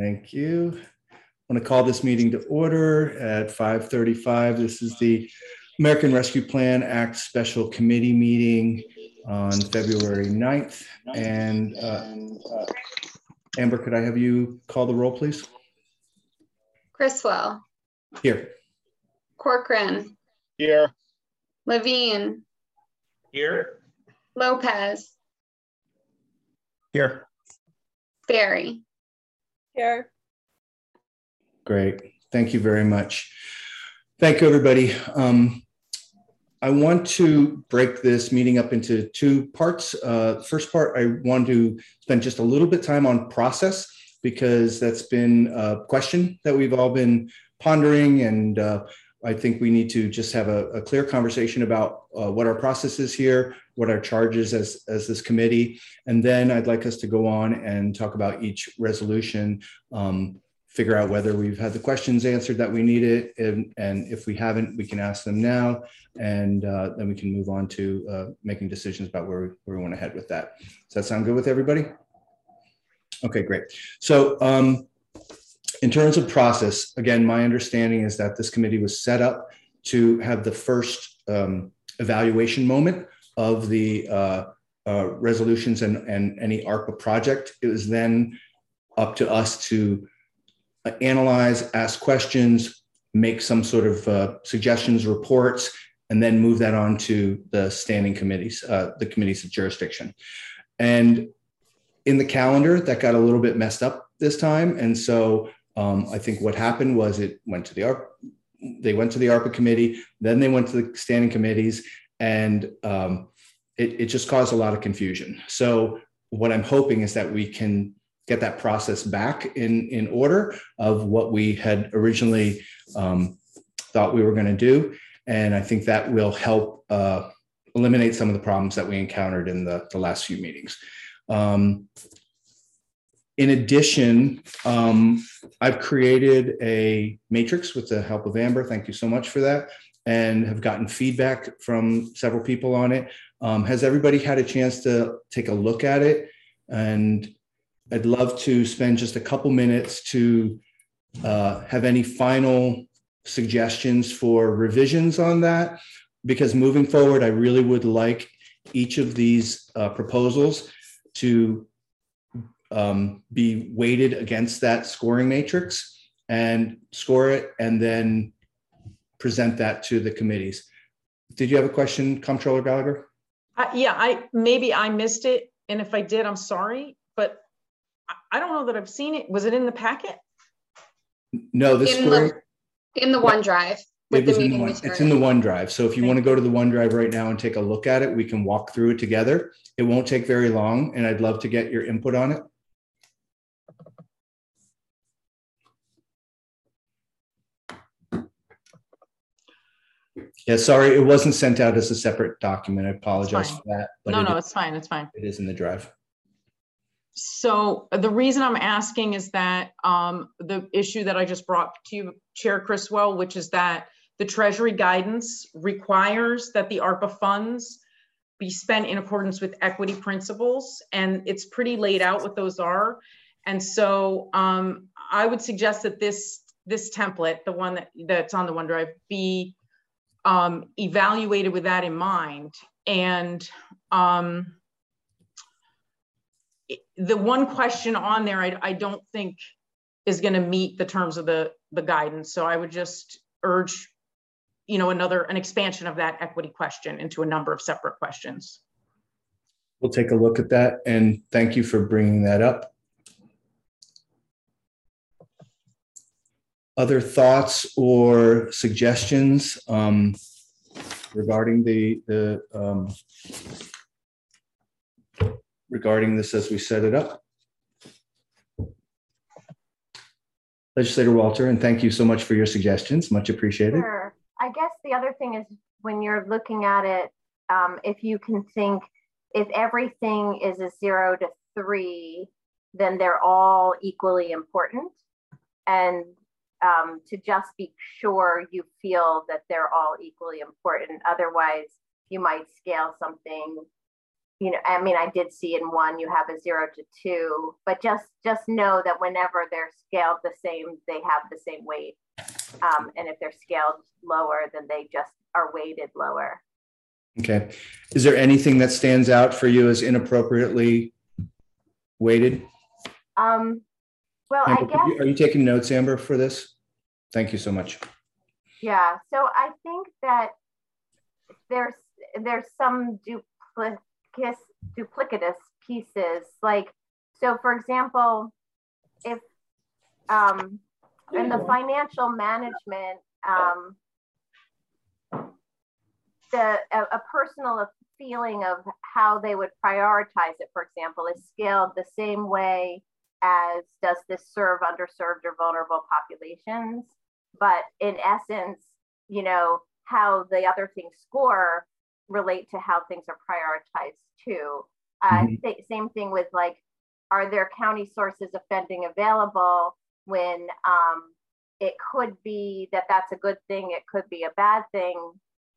Thank you. I want to call this meeting to order at 5:35. This is the American Rescue Plan Act Special Committee meeting on February 9th. And Amber, could I have you call the roll, please? Criswell. Here. Corcoran. Here. Levine. Here. Lopez. Here. Barry. Here. Great. Thank you very much. Thank you, everybody. I want to break this meeting up into two parts. First part, I want to spend just a little bit of time on process, because that's been a question that we've all been pondering, and I think we need to just have a clear conversation about what our process is here, what our charge is as this committee, and then I'd like us to go on and talk about each resolution, figure out whether we've had the questions answered that we needed, and if we haven't, we can ask them now, and then we can move on to making decisions about where we want to head with that. Does that sound good with everybody? Okay, great. So in terms of process, again, my understanding is that this committee was set up to have the first evaluation moment of the resolutions and any ARPA project. It was then up to us to analyze, ask questions, make some sort of suggestions, reports, and then move that on to the standing committees, the committees of jurisdiction. And in the calendar, that got a little bit messed up this time. And so I think what happened was they went to the ARPA committee, then they went to the standing committees, and it just caused a lot of confusion. So what I'm hoping is that we can get that process back in order of what we had originally thought we were going to do. And I think that will help eliminate some of the problems that we encountered in the last few meetings. In addition, I've created a matrix with the help of Amber. Thank you so much for that. And have gotten feedback from several people on it. Has everybody had a chance to take a look at it? And I'd love to spend just a couple minutes to have any final suggestions for revisions on that, because moving forward, I really would like each of these proposals to be weighted against that scoring matrix and score it, and then present that to the committees. Did you have a question, Comptroller Gallagher? Yeah, maybe I missed it, and if I did, I'm sorry, but I don't know that I've seen it. Was it in the packet? No, the scoring in the OneDrive. It's in the OneDrive. So if you want to go to the OneDrive right now and take a look at it, we can walk through it together. It won't take very long, and I'd love to get your input on it. Yeah, sorry, it wasn't sent out as a separate document. I apologize for that. But no, it's fine. It's fine. It is in the drive. So the reason I'm asking is that the issue that I just brought to you, Chair Criswell, which is that the Treasury guidance requires that the ARPA funds be spent in accordance with equity principles, and it's pretty laid out what those are. And so I would suggest that this template, the one that's on the OneDrive, be evaluated with that in mind. And the one question on there, I don't think is going to meet the terms of the guidance. So I would just urge, an expansion of that equity question into a number of separate questions. We'll take a look at that, and thank you for bringing that up. Other thoughts or suggestions regarding regarding this as we set it up? Legislator Walter, and thank you so much for your suggestions. Much appreciated. Sure. I guess the other thing is, when you're looking at it, if you can think, if everything is a 0 to 3, then they're all equally important. And to just be sure you feel that they're all equally important. Otherwise, you might scale something you know, I mean, I did see in one you have a 0 to 2, but just know that whenever they're scaled the same, they have the same weight. And if they're scaled lower, then they just are weighted lower. Okay. Is there anything that stands out for you as inappropriately weighted? Well, Amber, I guess. Are you taking notes, Amber, for this? Thank you so much. Yeah. So I think that there's some duplicitous pieces. Like, so for example, if in the financial management, a personal feeling of how they would prioritize it, for example, is scaled the same way as does this serve underserved or vulnerable populations. But in essence, you know, how the other things score relate to how things are prioritized too. Same thing with like, are there county sources of funding available when it could be that that's a good thing, it could be a bad thing,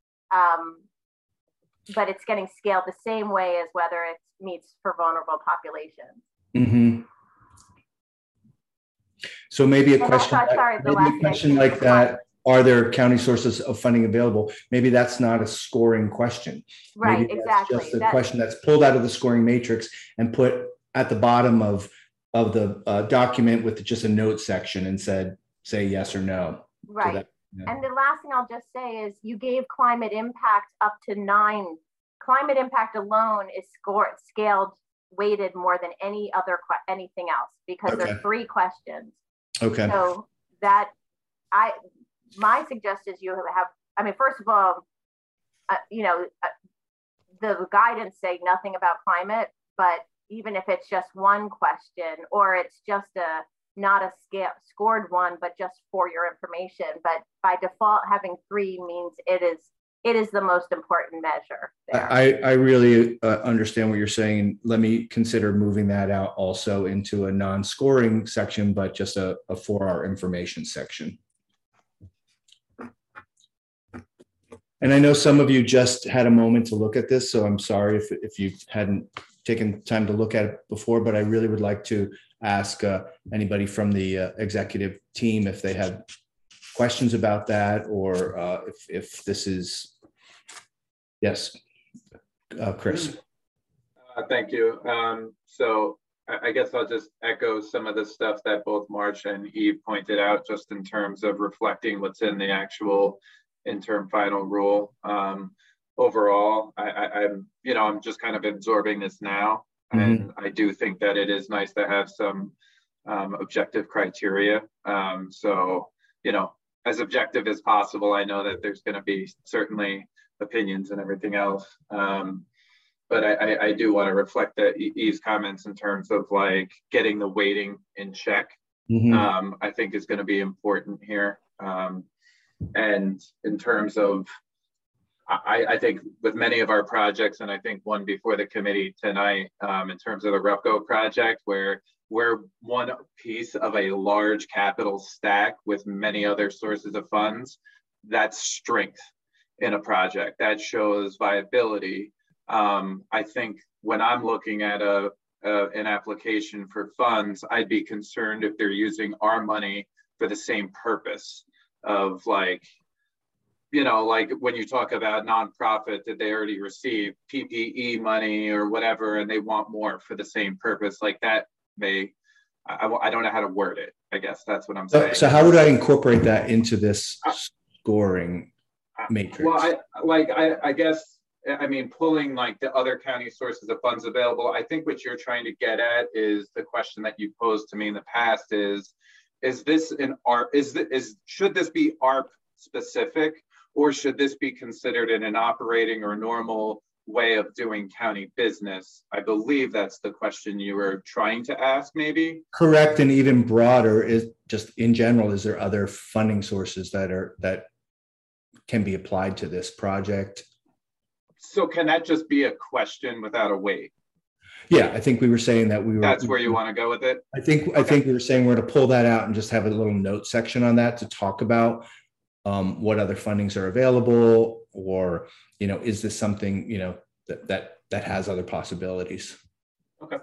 but it's getting scaled the same way as whether it meets for vulnerable populations. Mm-hmm. So maybe a question like that, are there county sources of funding available? Maybe that's not a scoring question. Right, maybe exactly. That's just a question that's pulled out of the scoring matrix and put at the bottom of the document with just a note section and say yes or no. Right. So and the last thing I'll just say is you gave climate impact up to 9. Climate impact alone is scaled, weighted more than anything else because there are 3 questions. Okay. So that my suggestion is you have, I mean, first of all, you know, the guidance say nothing about climate, but even if it's just one question or it's just not a scored one, but just for your information, but by default having 3 means it is the most important measure there. I really understand what you're saying. Let me consider moving that out also into a non-scoring section, but just a for our information section. And I know some of you just had a moment to look at this, so I'm sorry if you hadn't taken time to look at it before, but I really would like to ask anybody from the executive team if they have questions about that, or if this is, yes, Chris. Thank you. So I guess I'll just echo some of the stuff that both March and Eve pointed out, just in terms of reflecting what's in the actual interim final rule. Overall, I'm just kind of absorbing this now, and I do think that it is nice to have some objective criteria. So, you know, as objective as possible. I know that there's going to be certainly opinions and everything else, but I do want to reflect that Eve's comments in terms of like getting the weighting in check. I think is going to be important here. And in terms of, I think with many of our projects, and I think one before the committee tonight, in terms of the RUPCO project, where we're one piece of a large capital stack with many other sources of funds, that's strength in a project. That shows viability. I think when I'm looking at an application for funds, I'd be concerned if they're using our money for the same purpose of, like, you know, like when you talk about nonprofit that they already receive PPE money or whatever, and they want more for the same purpose, like that I don't know how to word it. I guess that's what I'm saying. So how would I incorporate that into this scoring matrix? Well, I guess, I mean, pulling like the other county sources of funds available, I think what you're trying to get at is the question that you posed to me in the past is this an ARP, should this be ARP specific, or should this be considered in an operating or normal way of doing county business? I believe that's the question you were trying to ask, maybe. Correct. And even broader is just in general, is there other funding sources that can be applied to this project? So can that just be a question without a weight? Yeah, I think we were saying that that's where you want to go with it. I think we were saying we're going to pull that out and just have a little note section on that to talk about what other fundings are available, or, you know, is this something, you know, that that has other possibilities. Okay.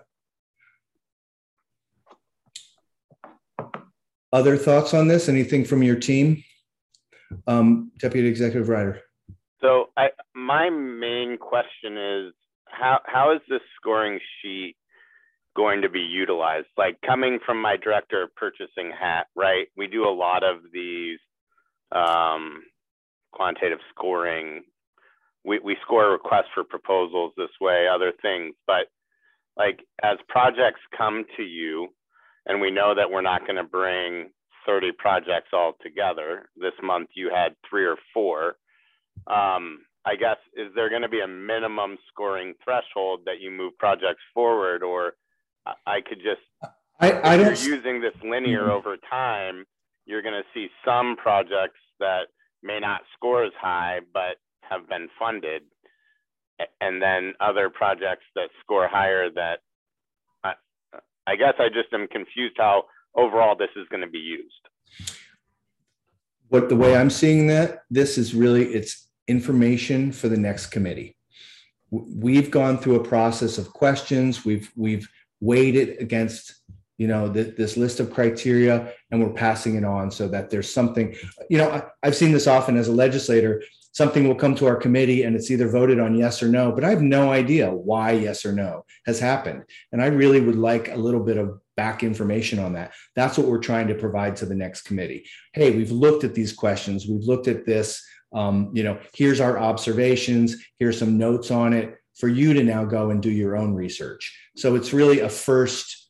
Other thoughts on this? Anything from your team? Deputy Executive Writer. So my main question is, how is this scoring sheet going to be utilized? Like, coming from my director of purchasing hat, right? We do a lot of these quantitative scoring. We score requests for proposals this way, other things, but like, as projects come to you, and we know that we're not going to bring 30 projects all together. This month you had 3 or 4. I guess, is there going to be a minimum scoring threshold that you move projects forward, or I could just, I don't, if you're using this linear over time, you're going to see some projects that may not score as high, but have been funded, and then other projects that score higher that, I guess I just am confused how overall this is going to be used. what the way I'm seeing that, this is really, it's information for the next committee. We've gone through a process of questions. We've weighed it against, you know, this list of criteria, and we're passing it on so that there's something, you know, I've seen this often as a legislator. Something will come to our committee and it's either voted on yes or no, but I have no idea why yes or no has happened. And I really would like a little bit of back information on that. That's what we're trying to provide to the next committee. Hey, we've looked at these questions. We've looked at this. You know, here's our observations. Here's some notes on it for you to now go and do your own research. So it's really a first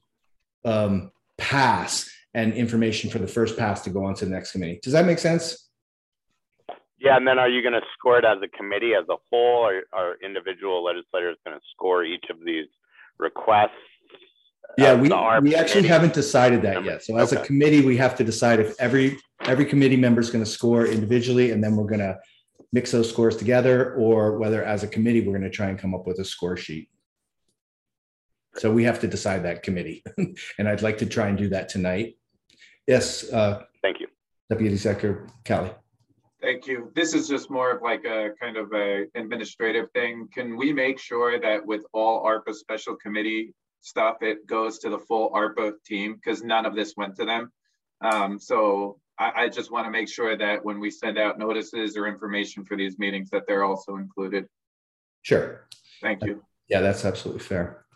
pass and information for the first pass to go on to the next committee. Does that make sense? Yeah, and then are you going to score it as a committee as a whole, or are individual legislators going to score each of these requests? Yeah, we actually haven't decided that yet. So as a committee, we have to decide if every committee member is going to score individually, and then we're going to mix those scores together, or whether as a committee, we're going to try and come up with a score sheet. So we have to decide that, committee. And I'd like to try and do that tonight. Yes. Thank you. Deputy Secretary Kelly. Thank you. This is just more of like a kind of a administrative thing. Can we make sure that with all ARPA special committee stuff, it goes to the full ARPA team, because none of this went to them. So I just want to make sure that when we send out notices or information for these meetings, that they're also included. Sure. Thank you. Yeah, that's absolutely fair.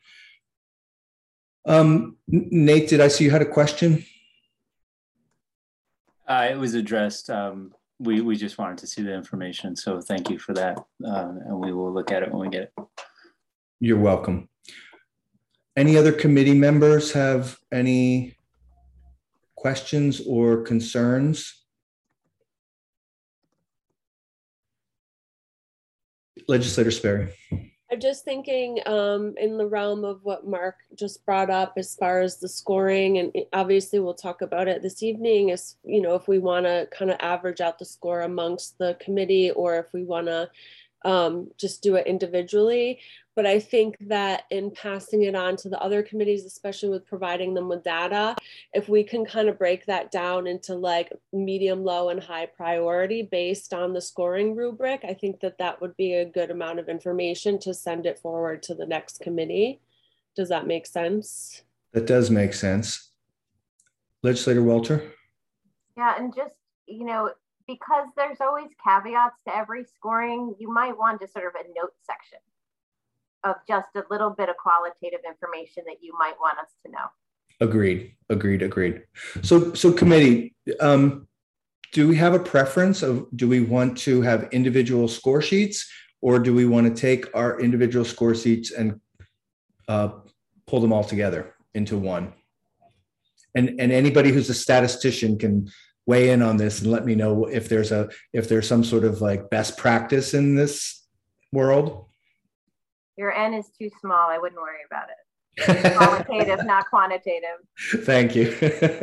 Nate, did I see you had a question? It was addressed. We just wanted to see the information. So thank you for that. And we will look at it when we get it. You're welcome. Any other committee members have any questions or concerns? Legislator Sperry. I'm just thinking in the realm of what Mark just brought up as far as the scoring, and obviously we'll talk about it this evening, is, you know, if we want to kind of average out the score amongst the committee, or if we want to just do it individually. But I think that in passing it on to the other committees, especially with providing them with data, if we can kind of break that down into like medium, low, and high priority based on the scoring rubric, I think that that would be a good amount of information to send it forward to the next committee. Does that make sense? That does make sense. Legislator Walter? Yeah, and just, you know, because there's always caveats to every scoring, you might want to sort of a note section of just a little bit of qualitative information that you might want us to know. Agreed. So committee, do we have a preference of, do we want to have individual score sheets, or do we want to take our individual score sheets and pull them all together into one? And anybody who's a statistician can weigh in on this and let me know if there's some sort of like best practice in this world. Your N is too small. I wouldn't worry about it. Qualitative, not quantitative. Thank you.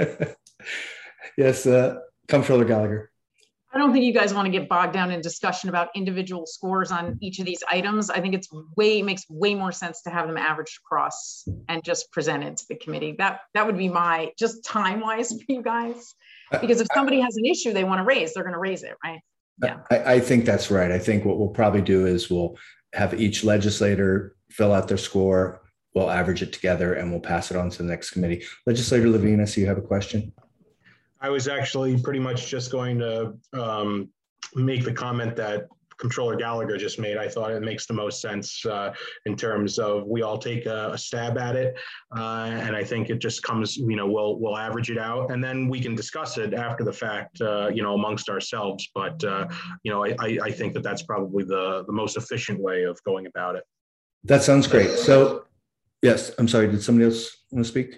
Yes, Comptroller Gallagher. I don't think you guys want to get bogged down in discussion about individual scores on each of these items. I think makes way more sense to have them averaged across and just presented to the committee. That would be my, just time-wise for you guys. Because if somebody has an issue they want to raise, they're going to raise it, right? Yeah. I think that's right. I think what we'll probably do is we'll have each legislator fill out their score. We'll average it together and we'll pass it on to the next committee. Legislator Levine, I see you have a question. I was actually pretty much just going to make the comment that Comptroller Gallagher just made. I thought it makes the most sense in terms of we all take a stab at it. And I think it just comes, we'll average it out and then we can discuss it after the fact, amongst ourselves. But, I think that that's probably the most efficient way of going about it. That sounds great. So, yes, I'm sorry. Did somebody else want to speak?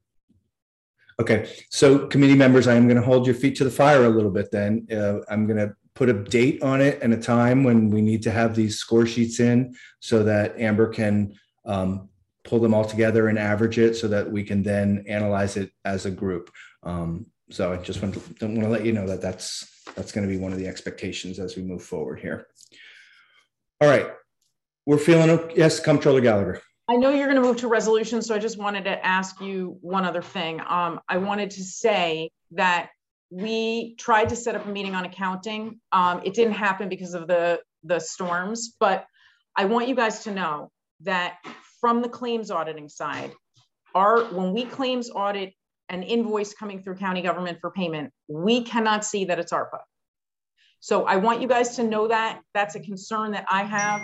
Okay. So committee members, I am going to hold your feet to the fire a little bit then. I'm going to put a date on it and a time when we need to have these score sheets in so that Amber can pull them all together and average it so that we can then analyze it as a group. So I just want to let you know that that's going to be one of the expectations as we move forward here. All right. We're feeling okay. Yes, Comptroller Gallagher. I know you're going to move to resolution, so I just wanted to ask you one other thing. I wanted to say that we tried to set up a meeting on accounting. It didn't happen because of the storms, but I want you guys to know that from the claims auditing side, when we claims audit an invoice coming through county government for payment, we cannot see that it's ARPA. So I want you guys to know that that's a concern that I have.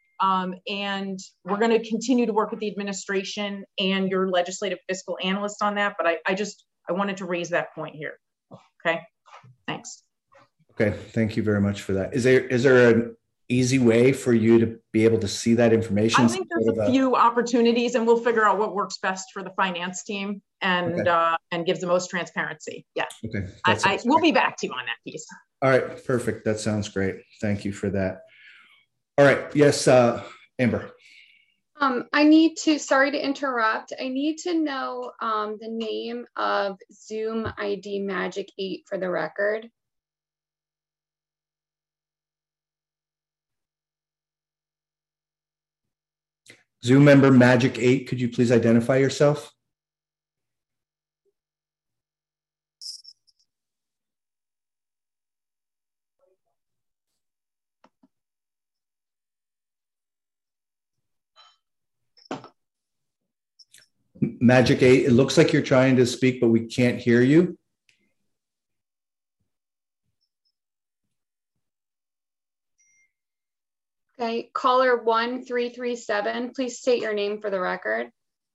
And we're going to continue to work with the administration and your legislative fiscal analyst on that. But I wanted to raise that point here. Okay. Thanks. Okay. Thank you very much for that. Is there an easy way for you to be able to see that information? I think there's a few opportunities and we'll figure out what works best for the finance team and, and gives the most transparency. Yeah. Okay. We'll be back to you on that piece. All right. Perfect. That sounds great. Thank you for that. All right. Yes, Amber. Sorry to interrupt. I need to know the name of Zoom ID Magic 8 for the record. Zoom member Magic 8, could you please identify yourself? Magic 8, it looks like you're trying to speak, but we can't hear you. Okay, caller 1337, please state your name for the record.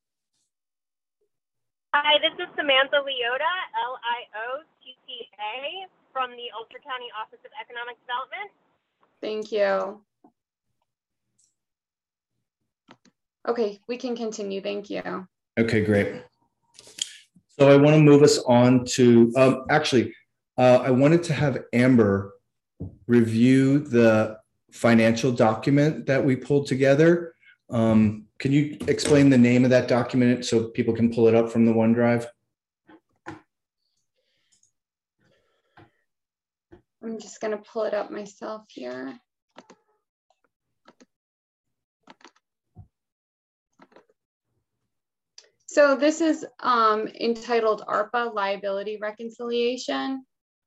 Hi, this is Samantha Leota, L-I-O-T-T-A, from the Ulster County Office of Economic Development. Thank you. Okay, we can continue. Thank you. Okay, great. So I want to move us on to, I wanted to have Amber review the financial document that we pulled together. Can you explain the name of that document so people can pull it up from the OneDrive? I'm just going to pull it up myself here. So this is entitled ARPA Liability Reconciliation.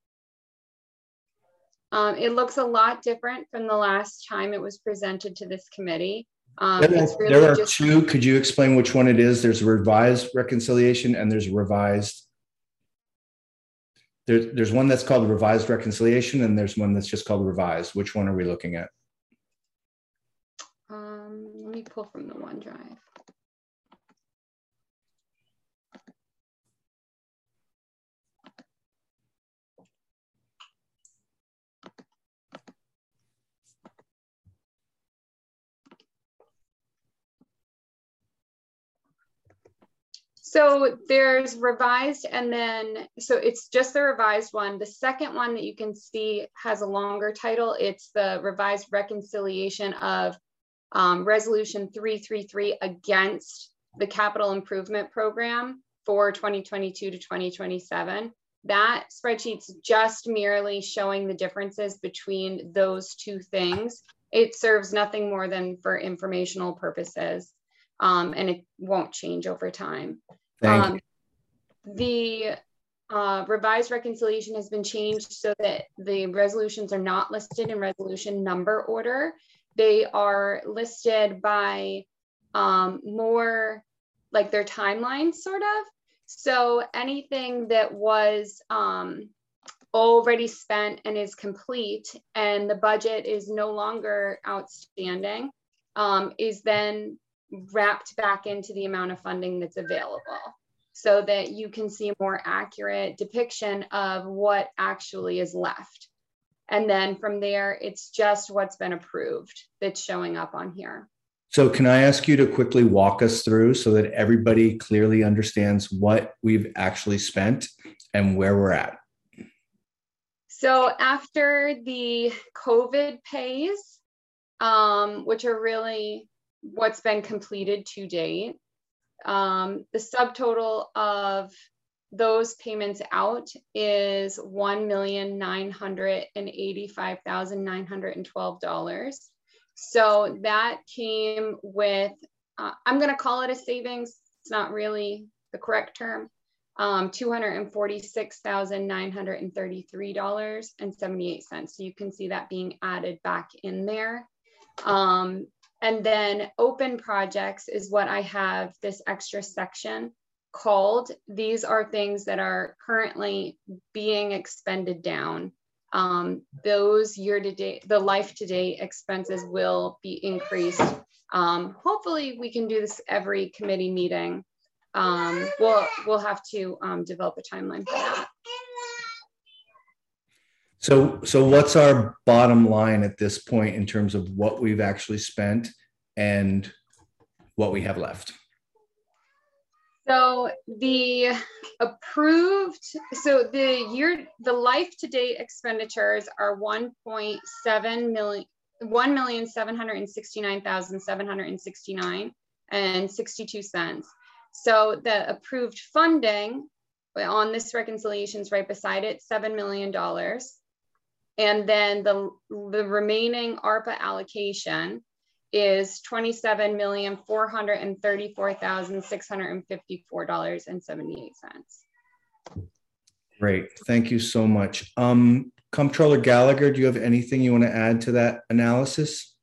It looks a lot different from the last time it was presented to this committee. There are two. Could you explain which one it is? There's a revised reconciliation and there's revised. There's one that's called revised reconciliation and there's one that's just called revised. Which one are we looking at? Let me pull from the OneDrive. So there's revised and then, so it's just the revised one. The second one that you can see has a longer title. It's the revised reconciliation of Resolution 333 against the capital improvement program for 2022 to 2027. That spreadsheet's just merely showing the differences between those two things. It serves nothing more than for informational purposes, and it won't change over time. The revised reconciliation has been changed so that the resolutions are not listed in resolution number order. they are listed by more like their timeline sort of. So anything that was already spent and is complete and the budget is no longer outstanding is then wrapped back into the amount of funding that's available, so that you can see a more accurate depiction of what actually is left. And then from there, it's just what's been approved that's showing up on here. So can I ask you to quickly walk us through so that everybody clearly understands what we've actually spent and where we're at? So after the COVID pays, which are really what's been completed to date, the subtotal of those payments out is $1,985,912. So that came with, I'm going to call it a savings. It's not really the correct term. $246,933.78. So you can see that being added back in there. And then open projects is what I have this extra section called. These are things that are currently being expended down. Those year-to-date, the life-to-date expenses will be increased. Hopefully we can do this every committee meeting. We'll have to develop a timeline for that. So what's our bottom line at this point in terms of what we've actually spent and what we have left? So the approved, so the life-to-date expenditures are $1,769,769.62. So the approved funding on this reconciliation is right beside it, $7 million. And then the remaining ARPA allocation is $27,434,654.78. Great, thank you so much. Comptroller Gallagher, do you have anything you want to add to that analysis?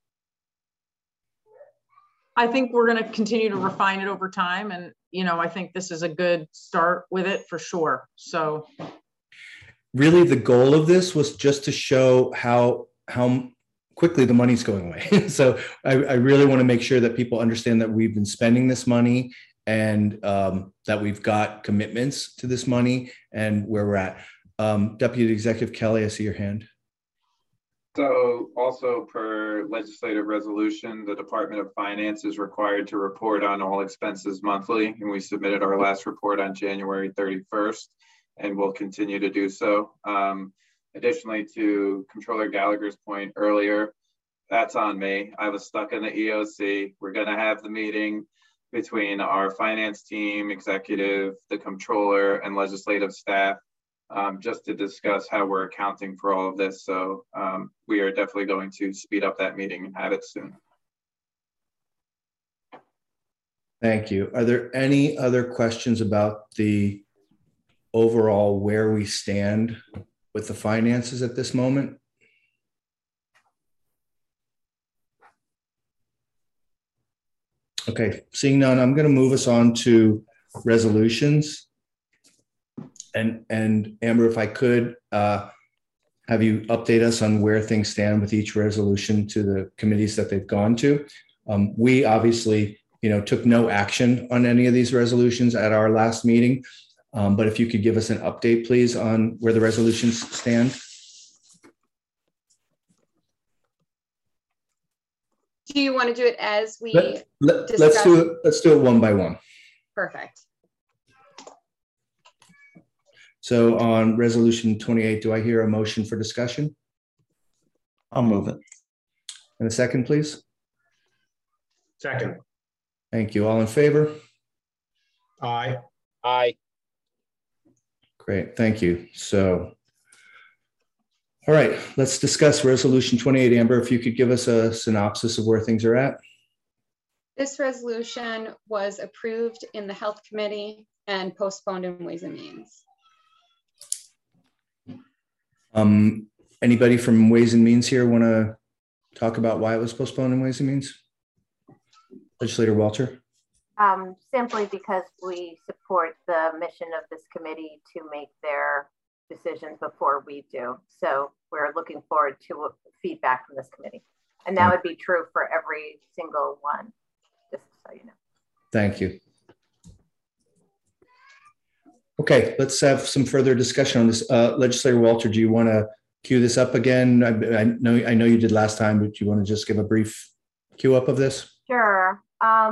I think we're going to continue to refine it over time. And, you know, I think this is a good start with it for sure. So really the goal of this was just to show how quickly the money's going away. So I really want to make sure that people understand that we've been spending this money and that we've got commitments to this money and where we're at. Deputy Executive Kelly, I see your hand. So also per legislative resolution, the Department of Finance is required to report on all expenses monthly, and we submitted our last report on January 31st, and we'll continue to do so. Additionally, to Comptroller Gallagher's point earlier, that's on me. I was stuck in the EOC. We're going to have the meeting between our finance team, executive, the comptroller, and legislative staff just to discuss how we're accounting for all of this. So we are definitely going to speed up that meeting and have it soon. Thank you. Are there any other questions about the overall where we stand with the finances at this moment? Okay, seeing none, I'm going to move us on to resolutions. And Amber, if I could have you update us on where things stand with each resolution to the committees that they've gone to. We obviously, took no action on any of these resolutions at our last meeting. But if you could give us an update, please, on where the resolutions stand. Do you want to do it as we let's do it one by one. Perfect. So on resolution 28, do I hear a motion for discussion? I'll move it. And a second, please. Second. Thank you. All in favor? Aye. Aye. Great, thank you. So, all right, let's discuss resolution 28. Amber, if you could give us a synopsis of where things are at. This resolution was approved in the Health Committee and postponed in Ways and Means. Anybody from Ways and Means here want to talk about why it was postponed in Ways and Means? Legislator Walter? Simply because we support the mission of this committee to make their decisions before we do. So we're looking forward to feedback from this committee. And that would be true for every single one, just so you know. Thank you. Okay, let's have some further discussion on this. Legislator Walter, do you want to cue this up again? I know you did last time, but do you want to just give a brief cue up of this? Sure.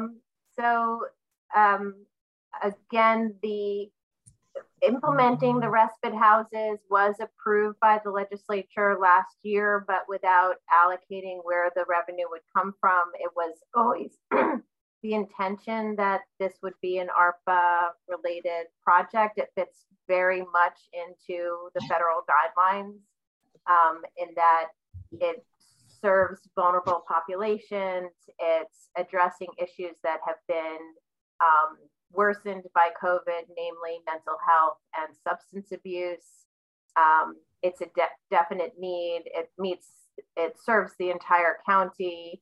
Again, the implementing the respite houses was approved by the legislature last year, but without allocating where the revenue would come from. It was always the intention that this would be an ARPA related project. It fits very much into the federal guidelines in that it serves vulnerable populations. It's addressing issues that have been worsened by COVID, namely mental health and substance abuse. It's a definite need. It serves the entire county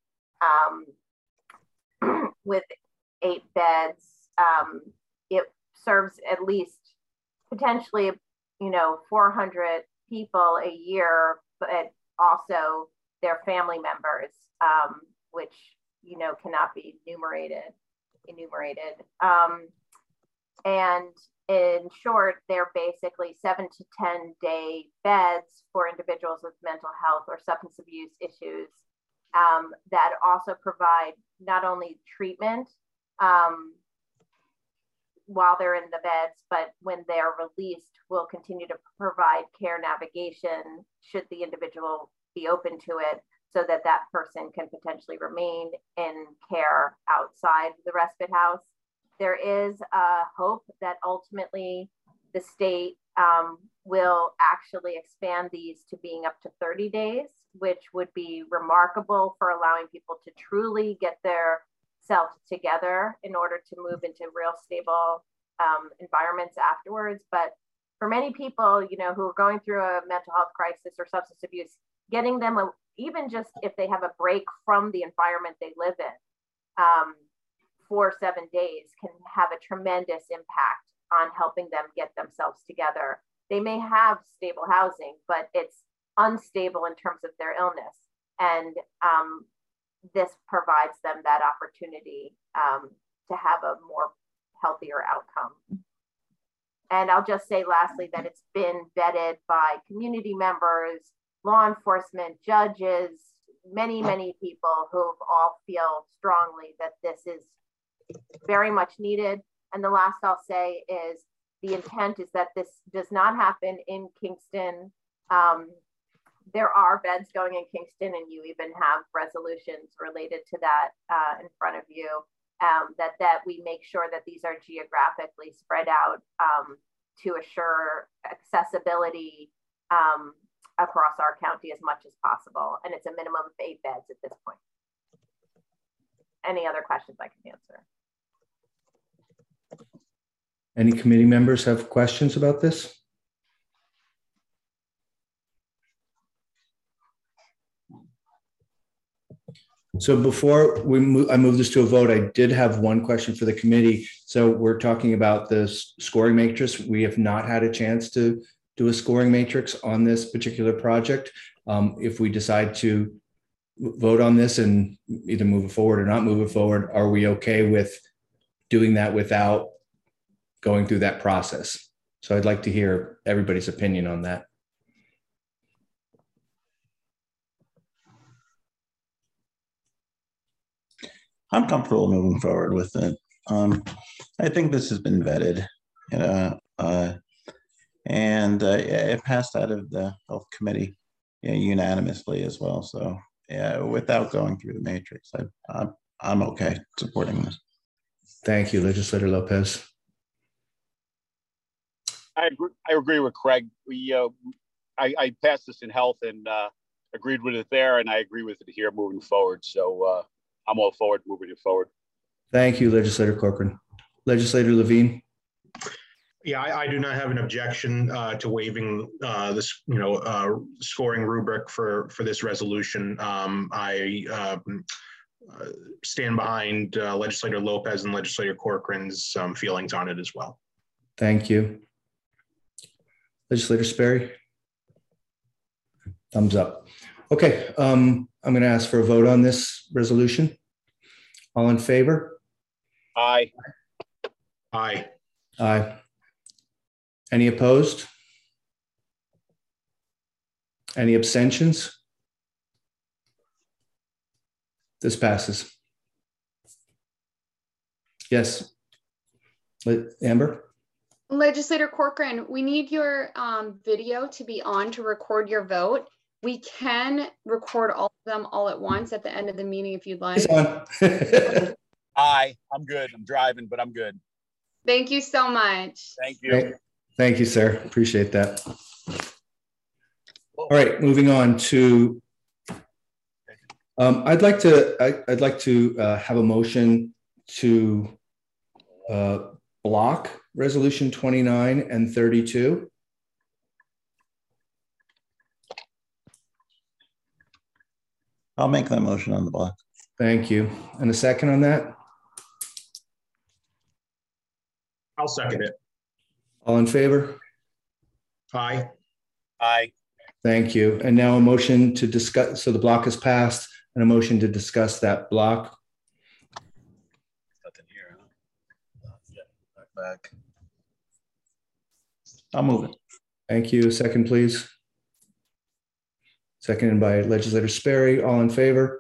with 8 beds. It serves at least potentially, 400 people a year, but also their family members, which, cannot be enumerated. And in short, they're basically 7 to 10 day beds for individuals with mental health or substance abuse issues that also provide not only treatment while they're in the beds, but when they're released, will continue to provide care navigation should the individual be open to it, so that that person can potentially remain in care outside the respite house. There is a hope that ultimately the state will actually expand these to being up to 30 days, which would be remarkable for allowing people to truly get their self together in order to move into real stable environments afterwards. But for many people, who are going through a mental health crisis or substance abuse, getting them, even just if they have a break from the environment they live in for 7 days, can have a tremendous impact on helping them get themselves together. They may have stable housing, but it's unstable in terms of their illness. And this provides them that opportunity to have a more healthier outcome. And I'll just say lastly that it's been vetted by community members, law enforcement, judges, many people who all feel strongly that this is very much needed. And the last I'll say is the intent is that this does not happen in Kingston. There are beds going in Kingston, and you even have resolutions related to that in front of you, that we make sure that these are geographically spread out to assure accessibility across our county as much as possible. And it's a minimum of 8 beds at this point. Any other questions I can answer? Any committee members have questions about this? So before I move this to a vote, I did have one question for the committee. So we're talking about the scoring matrix. We have not had a chance to do a scoring matrix on this particular project. If we decide to vote on this and either move it forward or not move it forward, are we okay with doing that without going through that process? So I'd like to hear everybody's opinion on that. I'm comfortable moving forward with it. I think this has been vetted, and it passed out of the health committee unanimously as well. So yeah, without going through the matrix, I'm okay supporting this. Thank you, Legislator Lopez. I agree with Craig. I passed this in health and agreed with it there, and I agree with it here moving forward. So I'm all forward moving it forward. Thank you, Legislator Corcoran. Legislator Levine. Yeah, I do not have an objection to waiving this, scoring rubric for this resolution. I stand behind Legislator Lopez and Legislator Corcoran's feelings on it as well. Thank you. Legislator Sperry? Thumbs up. Okay, I'm going to ask for a vote on this resolution. All in favor? Aye. Aye. Aye. Any opposed? Any abstentions? This passes. Yes. Amber? Legislator Corcoran, we need your video to be on to record your vote. We can record all of them all at once at the end of the meeting if you'd like. It's on. Aye. I'm good. I'm driving, but I'm good. Thank you so much. Thank you. Thank you, sir. Appreciate that. All right, moving on to. I'd like to have a motion to block Resolution 29 and 32. I'll make that motion on the block. Thank you. And a second on that? I'll second it. All in favor? Aye. Aye. Thank you. And now a motion to discuss, so the block is passed, and a motion to discuss that block. Nothing here, huh? Yeah, back. I'll move it. Thank you. Second, please. Seconded by Legislator Sperry. All in favor?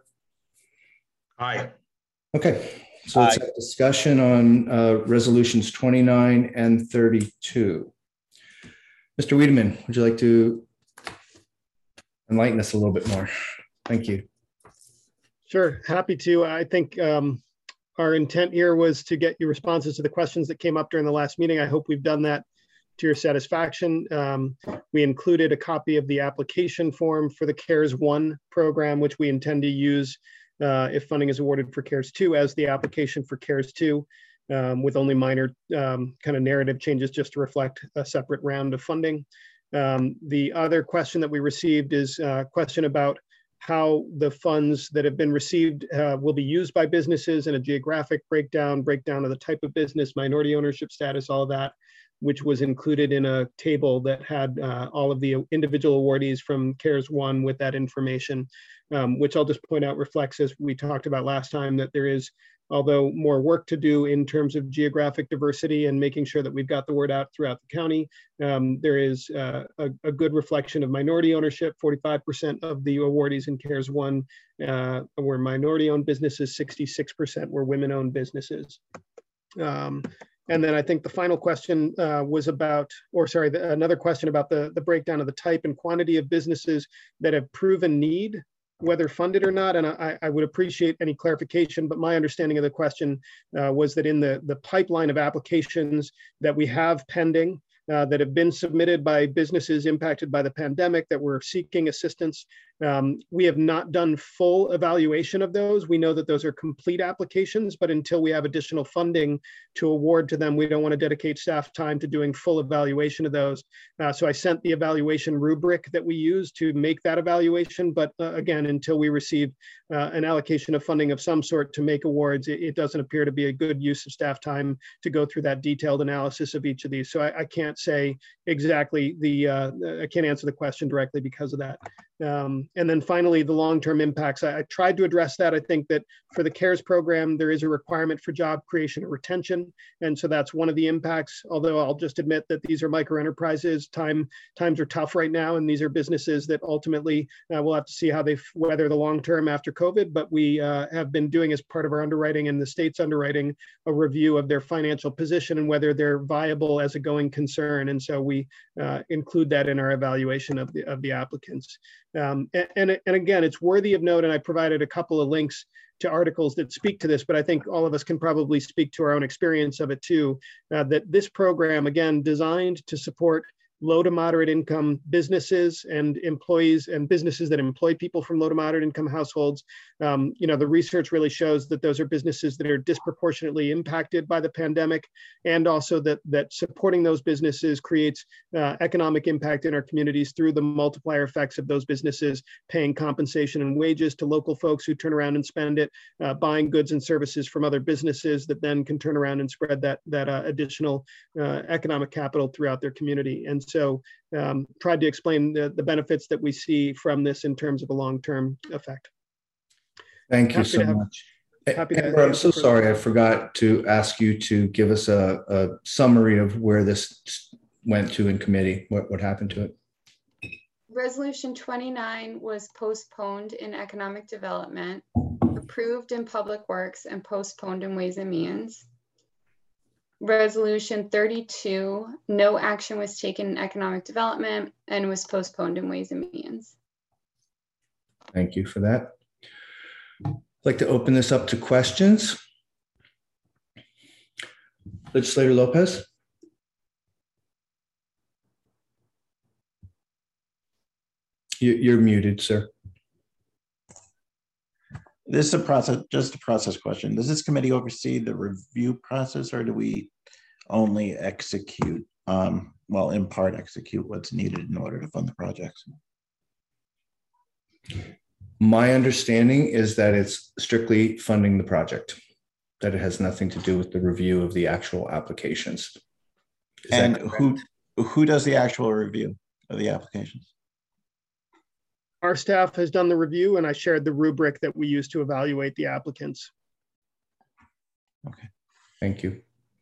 Aye. Okay. So let's have discussion on resolutions 29 and 32. Mr. Wiedemann, would you like to enlighten us a little bit more? Thank you. Sure, happy to. I think our intent here was to get your responses to the questions that came up during the last meeting. I hope we've done that to your satisfaction. We included a copy of the application form for the CARES 1 program, which we intend to use if funding is awarded for CARES 2 as the application for CARES 2, with only minor kind of narrative changes just to reflect a separate round of funding. The other question that we received is a question about how the funds that have been received will be used by businesses, and a geographic breakdown of the type of business, minority ownership status, all of that, which was included in a table that had all of the individual awardees from CARES 1 with that information, which I'll just point out reflects, as we talked about last time, that there is, although more work to do in terms of geographic diversity and making sure that we've got the word out throughout the county, there is a good reflection of minority ownership. 45% of the awardees in CARES 1 were minority-owned businesses, 66% were women-owned businesses. And then I think the final question was about, another question about the breakdown of the type and quantity of businesses that have proven need, whether funded or not. And I would appreciate any clarification, but my understanding of the question was that in the pipeline of applications that we have pending, that have been submitted by businesses impacted by the pandemic that were seeking assistance. We have not done full evaluation of those. We know that those are complete applications, but until we have additional funding to award to them, we don't want to dedicate staff time to doing full evaluation of those. So I sent the evaluation rubric that we use to make that evaluation. But again, until we receive an allocation of funding of some sort to make awards, it doesn't appear to be a good use of staff time to go through that detailed analysis of each of these. So I can't say exactly I can't answer the question directly because of that. And then finally, the long-term impacts. I tried to address that. I think that for the CARES program, there is a requirement for job creation and retention. And so that's one of the impacts, although I'll just admit that these are micro enterprises. Times are tough right now, and these are businesses that ultimately we'll have to see how they weather the long term after COVID. But we have been doing, as part of our underwriting and the state's underwriting, a review of their financial position and whether they're viable as a going concern. And so we include that in our evaluation of the applicants. And again, it's worthy of note, and I provided a couple of links to articles that speak to this, but I think all of us can probably speak to our own experience of it too, that this program, again, designed to support low to moderate income businesses and employees and businesses that employ people from low to moderate income households. The research really shows that those are businesses that are disproportionately impacted by the pandemic, and also that supporting those businesses creates economic impact in our communities through the multiplier effects of those businesses paying compensation and wages to local folks who turn around and spend it, buying goods and services from other businesses that then can turn around and spread that additional economic capital throughout their community. And so tried to explain the benefits that we see from this in terms of a long-term effect. Thank you so much. Amber, I'm so sorry, I forgot to ask you to give us a summary of where this went to in committee. What happened to it? Resolution 29 was postponed in economic development, approved in public works, and postponed in ways and means. Resolution 32, no action was taken in economic development and was postponed in ways and means. Thank you for that. I'd like to open this up to questions. Legislator Lopez. You're muted, sir. This is a process, just a process question. Does this committee oversee the review process, or do we only execute, well, in part execute what's needed in order to fund the projects? My understanding is that it's strictly funding the project, that it has nothing to do with the review of the actual applications. And who does the actual review of the applications? Our staff has done the review, and I shared the rubric that we use to evaluate the applicants. Okay, thank you.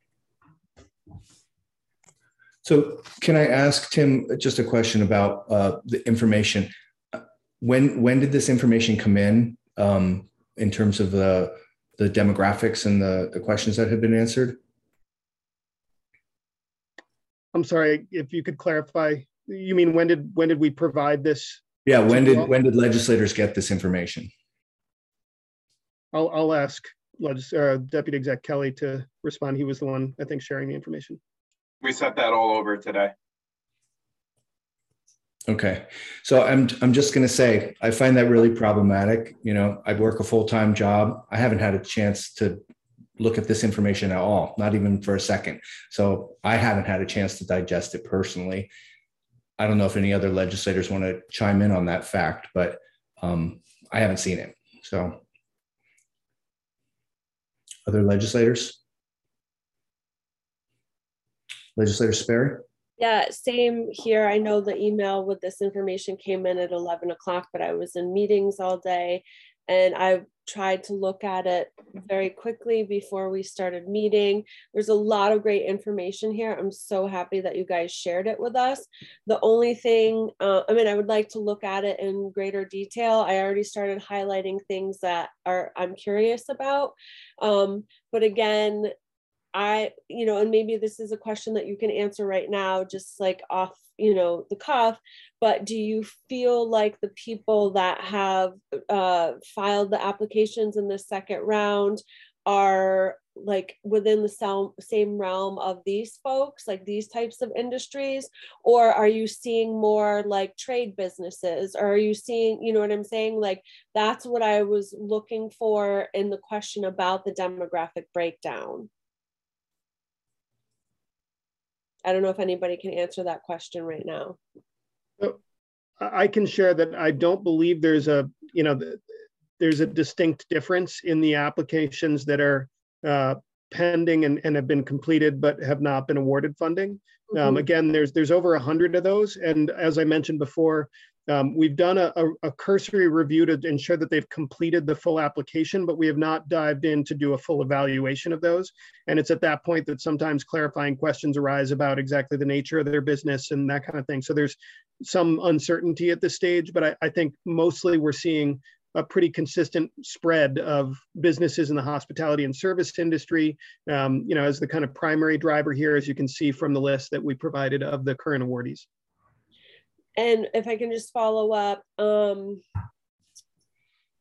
So can I ask Tim just a question about the information? When did this information come in terms of the demographics and the questions that have been answered? I'm sorry, if you could clarify, you mean when did we provide this? Yeah, when did legislators get this information? I'll ask Deputy Exec Kelly to respond. He was the one, I think, sharing the information. We sent that all over today. Okay, so I'm just going to say I find that really problematic. You know, I work a full-time job. I haven't had a chance to look at this information at all, not even for a second. So I haven't had a chance to digest it personally. I don't know if any other legislators want to chime in on that fact, but I haven't seen it. So other legislators? Legislator Sperry? Yeah, same here. I know the email with this information came in at 11 o'clock, but I was in meetings all day, and I tried to look at it very quickly before we started meeting. There's a lot of great information here. I'm so happy that you guys shared it with us. The only thing, I would like to look at it in greater detail. I already started highlighting things that I'm curious about. But again, and maybe this is a question that you can answer right now, just like off, the cuff, but do you feel like the people that have filed the applications in the second round are like within the same realm of these folks, like these types of industries, or are you seeing more like trade businesses, or are you seeing, you know what I'm saying? Like, that's what I was looking for in the question about the demographic breakdown. I don't know if anybody can answer that question right now. I can share that I don't believe there's a distinct difference in the applications that are pending and have been completed but have not been awarded funding. Mm-hmm. Again, there's over 100 of those, and as I mentioned before, we've done a cursory review to ensure that they've completed the full application, but we have not dived in to do a full evaluation of those. And it's at that point that sometimes clarifying questions arise about exactly the nature of their business and that kind of thing. So there's some uncertainty at this stage, but I think mostly we're seeing a pretty consistent spread of businesses in the hospitality and service industry, as the kind of primary driver here, as you can see from the list that we provided of the current awardees. And if I can just follow up,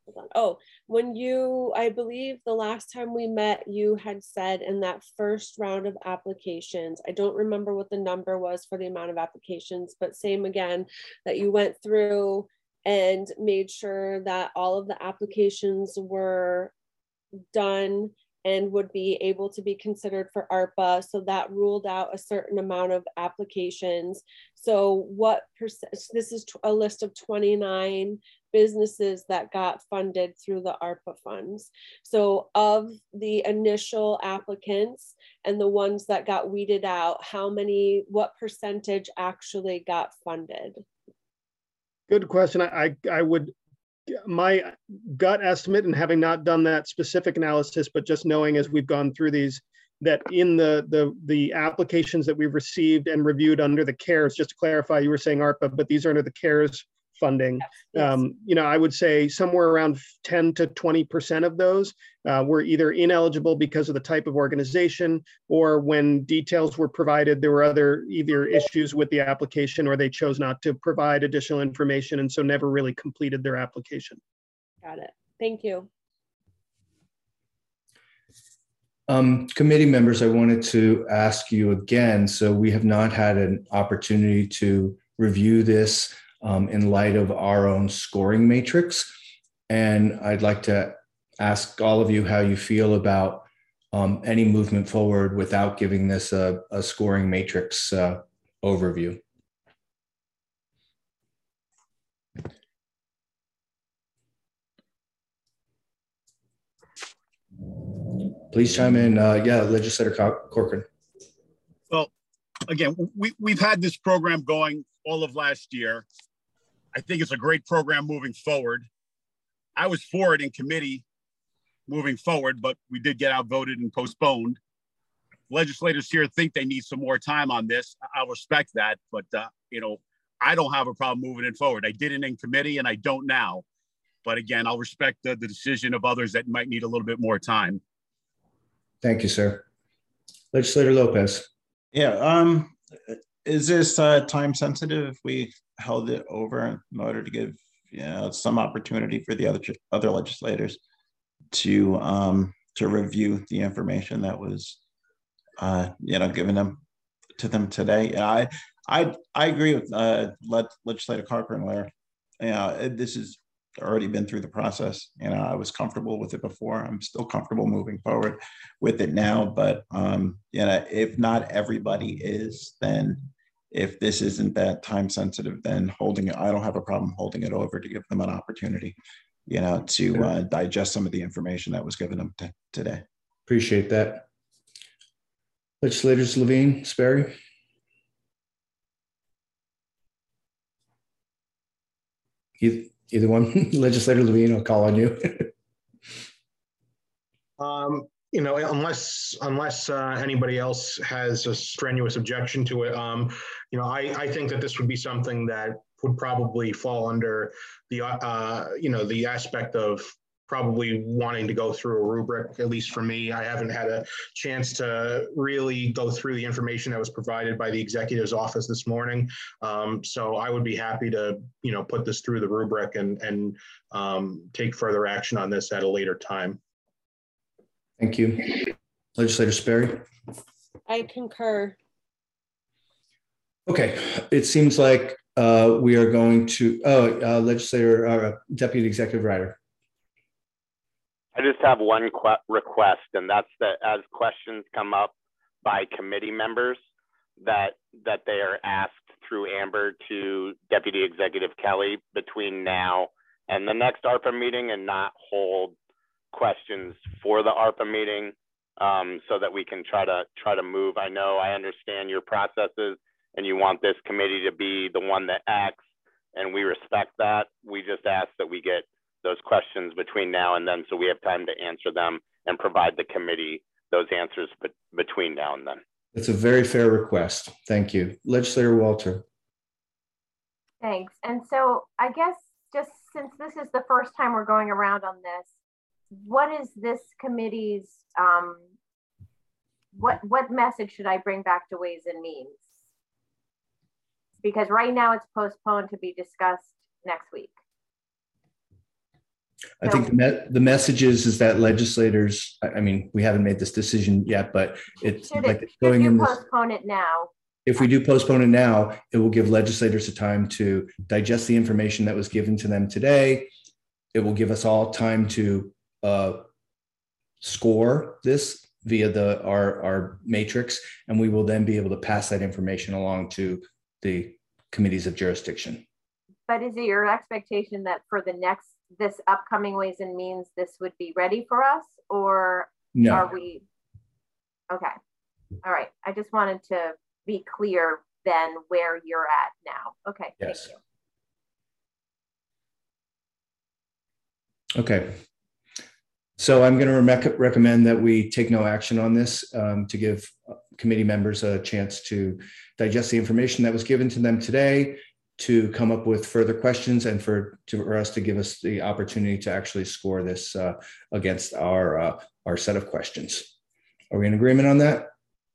Oh, I believe the last time we met, you had said in that first round of applications, I don't remember what the number was for the amount of applications, but same again, that you went through and made sure that all of the applications were done and would be able to be considered for ARPA. So that ruled out a certain amount of applications. So what percent, this is a list of 29 businesses that got funded through the ARPA funds. So of the initial applicants and the ones that got weeded out, what percentage actually got funded? Good question. I would, my gut estimate, and having not done that specific analysis, but just knowing as we've gone through these, that in the applications that we've received and reviewed under the CARES, just to clarify, you were saying ARPA, but these are under the CARES funding. Yes. You know, I would say somewhere around 10 to 20% of those were either ineligible because of the type of organization, or when details were provided, there were either issues with the application, or they chose not to provide additional information, and so never really completed their application. Got it. Thank you. Committee members, I wanted to ask you again, so we have not had an opportunity to review this in light of our own scoring matrix. And I'd like to ask all of you how you feel about any movement forward without giving this a scoring matrix overview. Please chime in. Yeah, Legislator Corcoran. Well, again, we've had this program going all of last year. I think it's a great program moving forward. I was for it in committee moving forward, but we did get outvoted and postponed. Legislators here think they need some more time on this. I'll respect that, but you know, I don't have a problem moving it forward. I did it in committee and I don't now. But again, I'll respect the decision of others that might need a little bit more time. Thank you, sir. Legislator Lopez. Yeah, is this time sensitive if we held it over in order to give some opportunity for the other legislators to review the information that was given to them today? I agree with Legislator Corcoran where this has already been through the process. I was comfortable with it before. I'm still comfortable moving forward with it now. But if not everybody is, then if this isn't that time sensitive, then holding it, I don't have a problem holding it over to give them an opportunity, to digest some of the information that was given them today. Appreciate that. Legislators Levine, Sperry. Either one. Legislator Levine, I'll call on you. Unless anybody else has a strenuous objection to it, I think that this would be something that would probably fall under the the aspect of probably wanting to go through a rubric. At least for me, I haven't had a chance to really go through the information that was provided by the executive's office this morning. So I would be happy to put this through the rubric and take further action on this at a later time. Thank you. Legislator Sperry. I concur. Okay, it seems like we are going to, Legislator, Deputy Executive Writer. I just have one request, and that's that as questions come up by committee members, that they are asked through Amber to Deputy Executive Kelly between now and the next ARPA meeting, and not hold questions for the ARPA meeting, so that we can try to move. I understand your processes, and you want this committee to be the one that acts, and we respect that. We just ask that we get those questions between now and then, so we have time to answer them and provide the committee those answers between now and then. It's a very fair request. Thank you. Legislator Walter. Thanks. And so I guess just since this is the first time we're going around on this, what is this committee's, what message should I bring back to Ways and Means? Because right now it's postponed to be discussed next week. I think the message is that legislators, I mean, we haven't made this decision yet, but it's like it's going in this. Postpone it now. If we do postpone it now, it will give legislators the time to digest the information that was given to them today. It will give us all time to score this via our matrix, and we will then be able to pass that information along to the committees of jurisdiction. But is it your expectation that for this upcoming Ways and Means, this would be ready for us, or no. Are we? Okay. All right. I just wanted to be clear then where you're at now. Okay. Yes. Thank you. Okay. So I'm going to recommend that we take no action on this to give committee members a chance to digest the information that was given to them today, to come up with further questions, and for us to give us the opportunity to actually score this against our set of questions. Are we in agreement on that?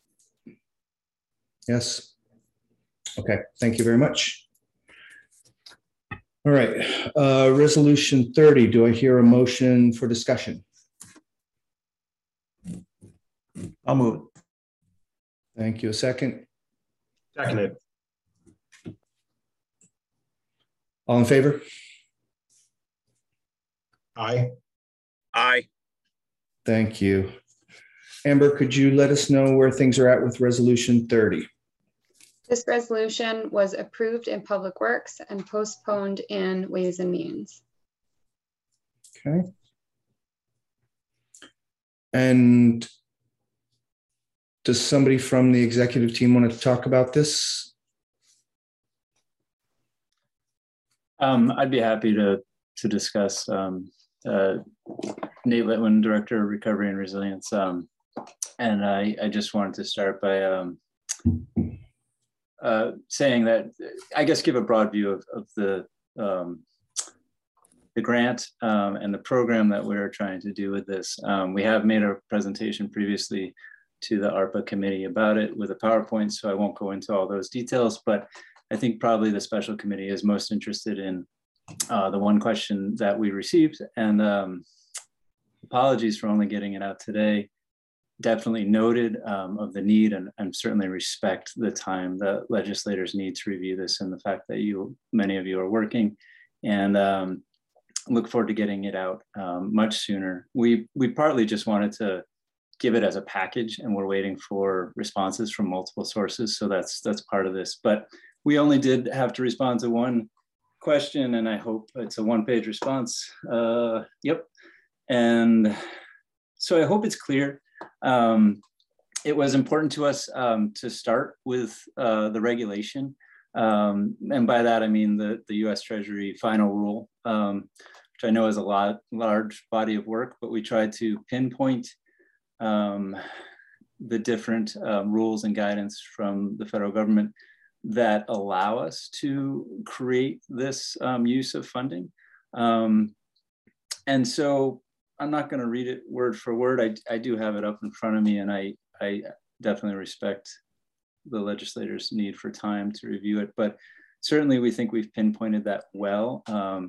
Yes. Okay. Thank you very much. All right. Resolution 30. Do I hear a motion for discussion? I'll move. Thank you. A second. Seconded. All in favor? Aye. Aye. Thank you. Amber, could you let us know where things are at with resolution 30? This resolution was approved in Public Works and postponed in Ways and Means. Okay. And does somebody from the executive team want to talk about this? I'd be happy to discuss. Nate Litwin, Director of Recovery and Resilience. And I just wanted to start by saying that, I guess, give a broad view of the grant and the program that we're trying to do with this. We have made a presentation previously to the ARPA committee about it with a PowerPoint, so I won't go into all those details, but I think probably the special committee is most interested in the one question that we received, and apologies for only getting it out today. Definitely noted of the need, and certainly respect the time that legislators need to review this, and the fact that many of you are working, and look forward to getting it out much sooner. We partly just wanted to give it as a package, and we're waiting for responses from multiple sources, so that's part of this. But we only did have to respond to one question, and I hope it's a one-page response. Yep. And so I hope it's clear. It was important to us to start with the regulation. And by that, I mean the US Treasury final rule, which I know is a large body of work, but we tried to pinpoint the different rules and guidance from the federal government that allow us to create this use of funding. And so I'm not going to read it word for word. I do have it up in front of me, and I definitely respect the legislators' need for time to review it, but certainly we think we've pinpointed that well.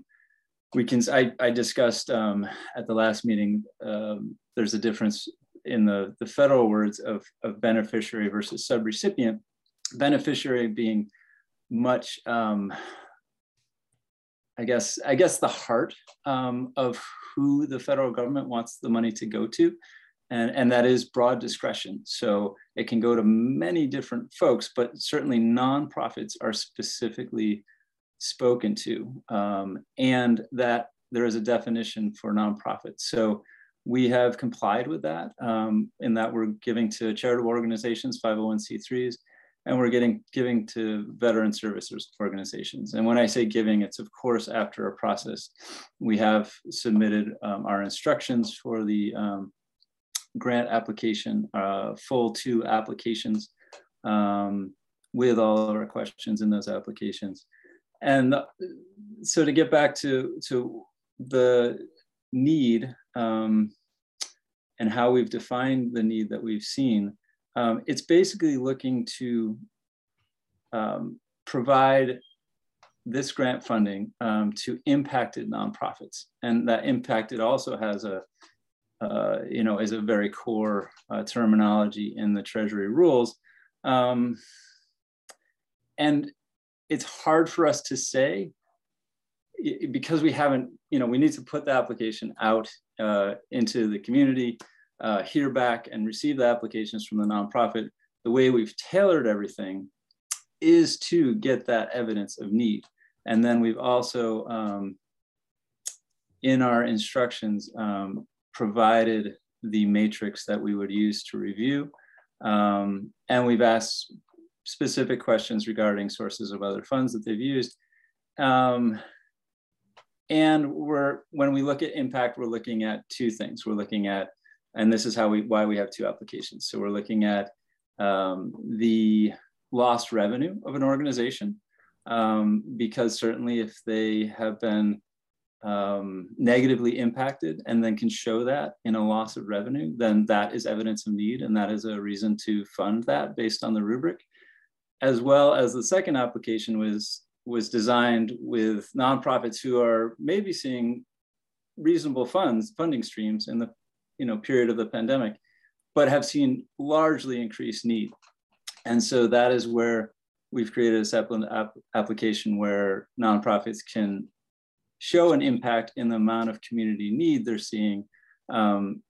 I discussed at the last meeting, there's a difference in the federal words of beneficiary versus subrecipient. Beneficiary being much, I guess the heart of who the federal government wants the money to go to. And that is broad discretion. So it can go to many different folks, but certainly nonprofits are specifically spoken to, and that there is a definition for nonprofits. So we have complied with that in that we're giving to charitable organizations, 501c3s, and we're giving to veteran services organizations. And when I say giving, it's of course after a process. We have submitted our instructions for the grant application, full 2 applications with all of our questions in those applications. And so to get back to the need and how we've defined the need that we've seen, it's basically looking to provide this grant funding to impacted nonprofits, and that impacted also has a is a very core terminology in the Treasury rules, and it's hard for us to say because we haven't. We need to put the application out into the community, hear back, and receive the applications from the nonprofit. The way we've tailored everything is to get that evidence of need. And then we've also, in our instructions, provided the matrix that we would use to review. And we've asked specific questions regarding sources of other funds that they've used. And when we look at impact, we're looking at two things. We're looking at, and this is why we have two applications. So we're looking at the lost revenue of an organization, because certainly if they have been negatively impacted and then can show that in a loss of revenue, then that is evidence of need, and that is a reason to fund that based on the rubric. As well as the second application was designed with nonprofits who are maybe seeing reasonable funding streams in the period of the pandemic, but have seen largely increased need. And so that is where we've created a separate application where nonprofits can show an impact in the amount of community need they're seeing, and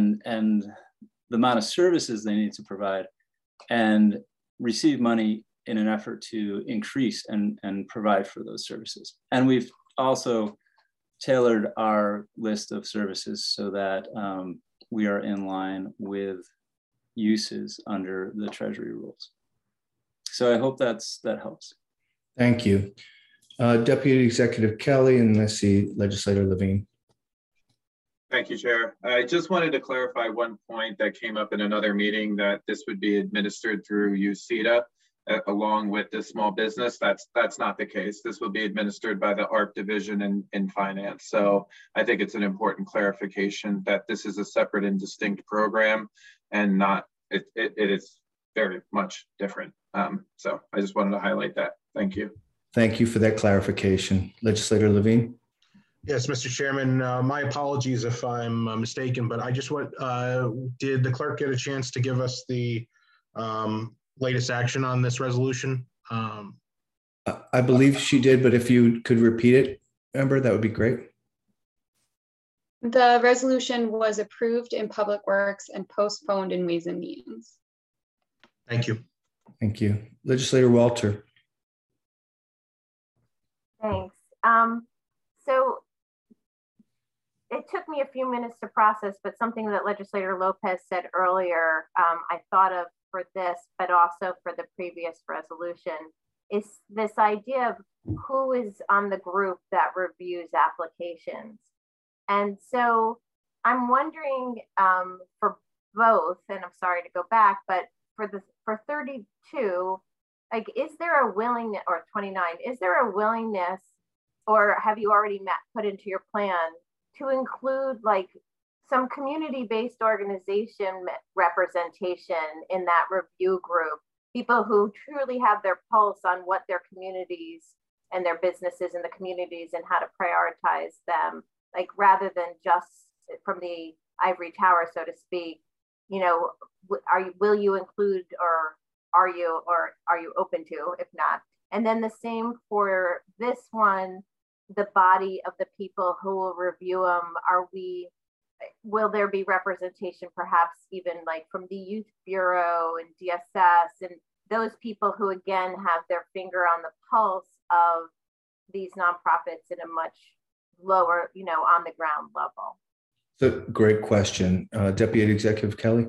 the amount of services they need to provide, and receive money in an effort to increase and provide for those services. And we've also tailored our list of services so that we are in line with uses under the Treasury rules. So I hope that helps. Thank you. Deputy Executive Kelly, and I see Legislator Levine. Thank you, Chair. I just wanted to clarify one point that came up in another meeting, that this would be administered through UCEDA along with the small business. That's not the case. This will be administered by the ARP division in finance. So I think it's an important clarification that this is a separate and distinct program, and not, it is very much different. So I just wanted to highlight that. Thank you. Thank you for that clarification. Legislator Levine. Yes, Mr. Chairman, my apologies if I'm mistaken, but I just did the clerk get a chance to give us the latest action on this resolution? I believe she did, but if you could repeat it, Amber, that would be great. The resolution was approved in Public Works and postponed in Ways and Means. Thank you. Thank you. Legislator Walter. Thanks. So it took me a few minutes to process, but something that Legislator Lopez said earlier, I thought of for this, but also for the previous resolution, is this idea of who is on the group that reviews applications. And so I'm wondering for both, and I'm sorry to go back, but for 32, like, is there a willingness, or 29, is there a willingness, or have you already put into your plan to include like some community-based organization representation in that review group, people who truly have their pulse on what their communities and their businesses in the communities and how to prioritize them, like rather than just from the ivory tower, so to speak, will you include, or are you open to, if not? And then the same for this one, the body of the people who will review them, will there be representation perhaps even like from the Youth Bureau and DSS and those people who again have their finger on the pulse of these nonprofits at a much lower, on the ground level? It's a great question. Deputy Executive Kelly.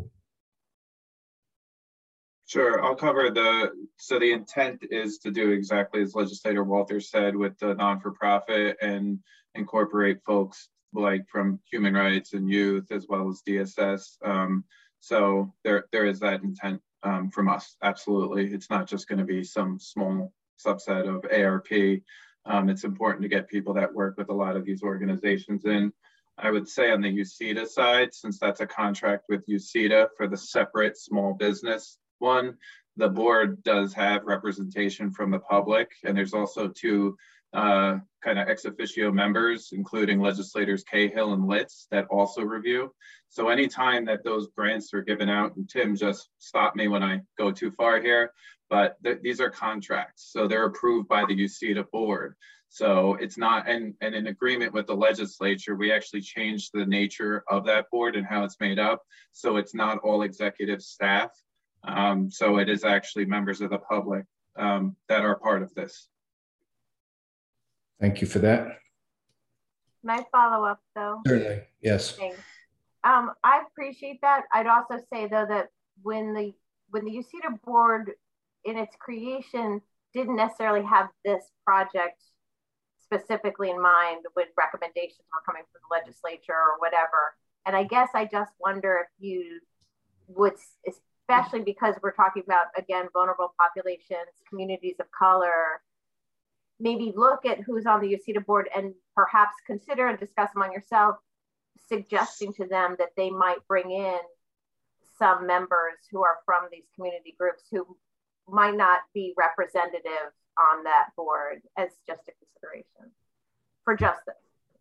Sure, I'll cover so the intent is to do exactly as Legislator Walters said with the non-for-profit and incorporate folks like from human rights and youth as well as DSS. So there is that intent from us, absolutely. It's not just gonna be some small subset of ARP. It's important to get people that work with a lot of these organizations in. I would say on the UCEDA side, since that's a contract with UCEDA for the separate small business one, the board does have representation from the public, and there's also two kind of ex officio members, including legislators Cahill and Litz, that also review. So anytime that those grants are given out, and Tim, just stop me when I go too far here, but these are contracts, so they're approved by the UCEDA board. So it's not, and in agreement with the legislature, we actually changed the nature of that board and how it's made up. So it's not all executive staff. So it is actually members of the public that are part of this. Thank you for that. Can I follow up though? Certainly, yes. Thanks. I appreciate that. I'd also say though that when the UCEDA board in its creation didn't necessarily have this project specifically in mind when recommendations were coming from the legislature or whatever. And I guess I just wonder if you would, especially because we're talking about, again, vulnerable populations, communities of color, maybe look at who's on the UCEDA board and perhaps consider and discuss among yourself, suggesting to them that they might bring in some members who are from these community groups who might not be representative on that board as just a consideration for justice.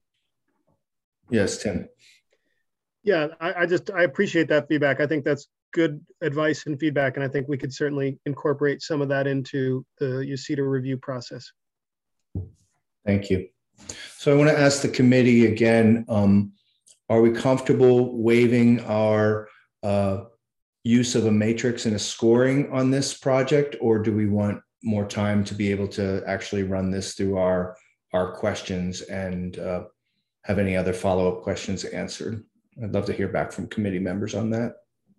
Yes, Tim. Yeah, I appreciate that feedback. I think that's good advice and feedback, and I think we could certainly incorporate some of that into the UCEDA review process. Thank you. So I want to ask the committee again, are we comfortable waiving our use of a matrix and a scoring on this project, or do we want more time to be able to actually run this through our questions and have any other follow-up questions answered? I'd love to hear back from committee members on that.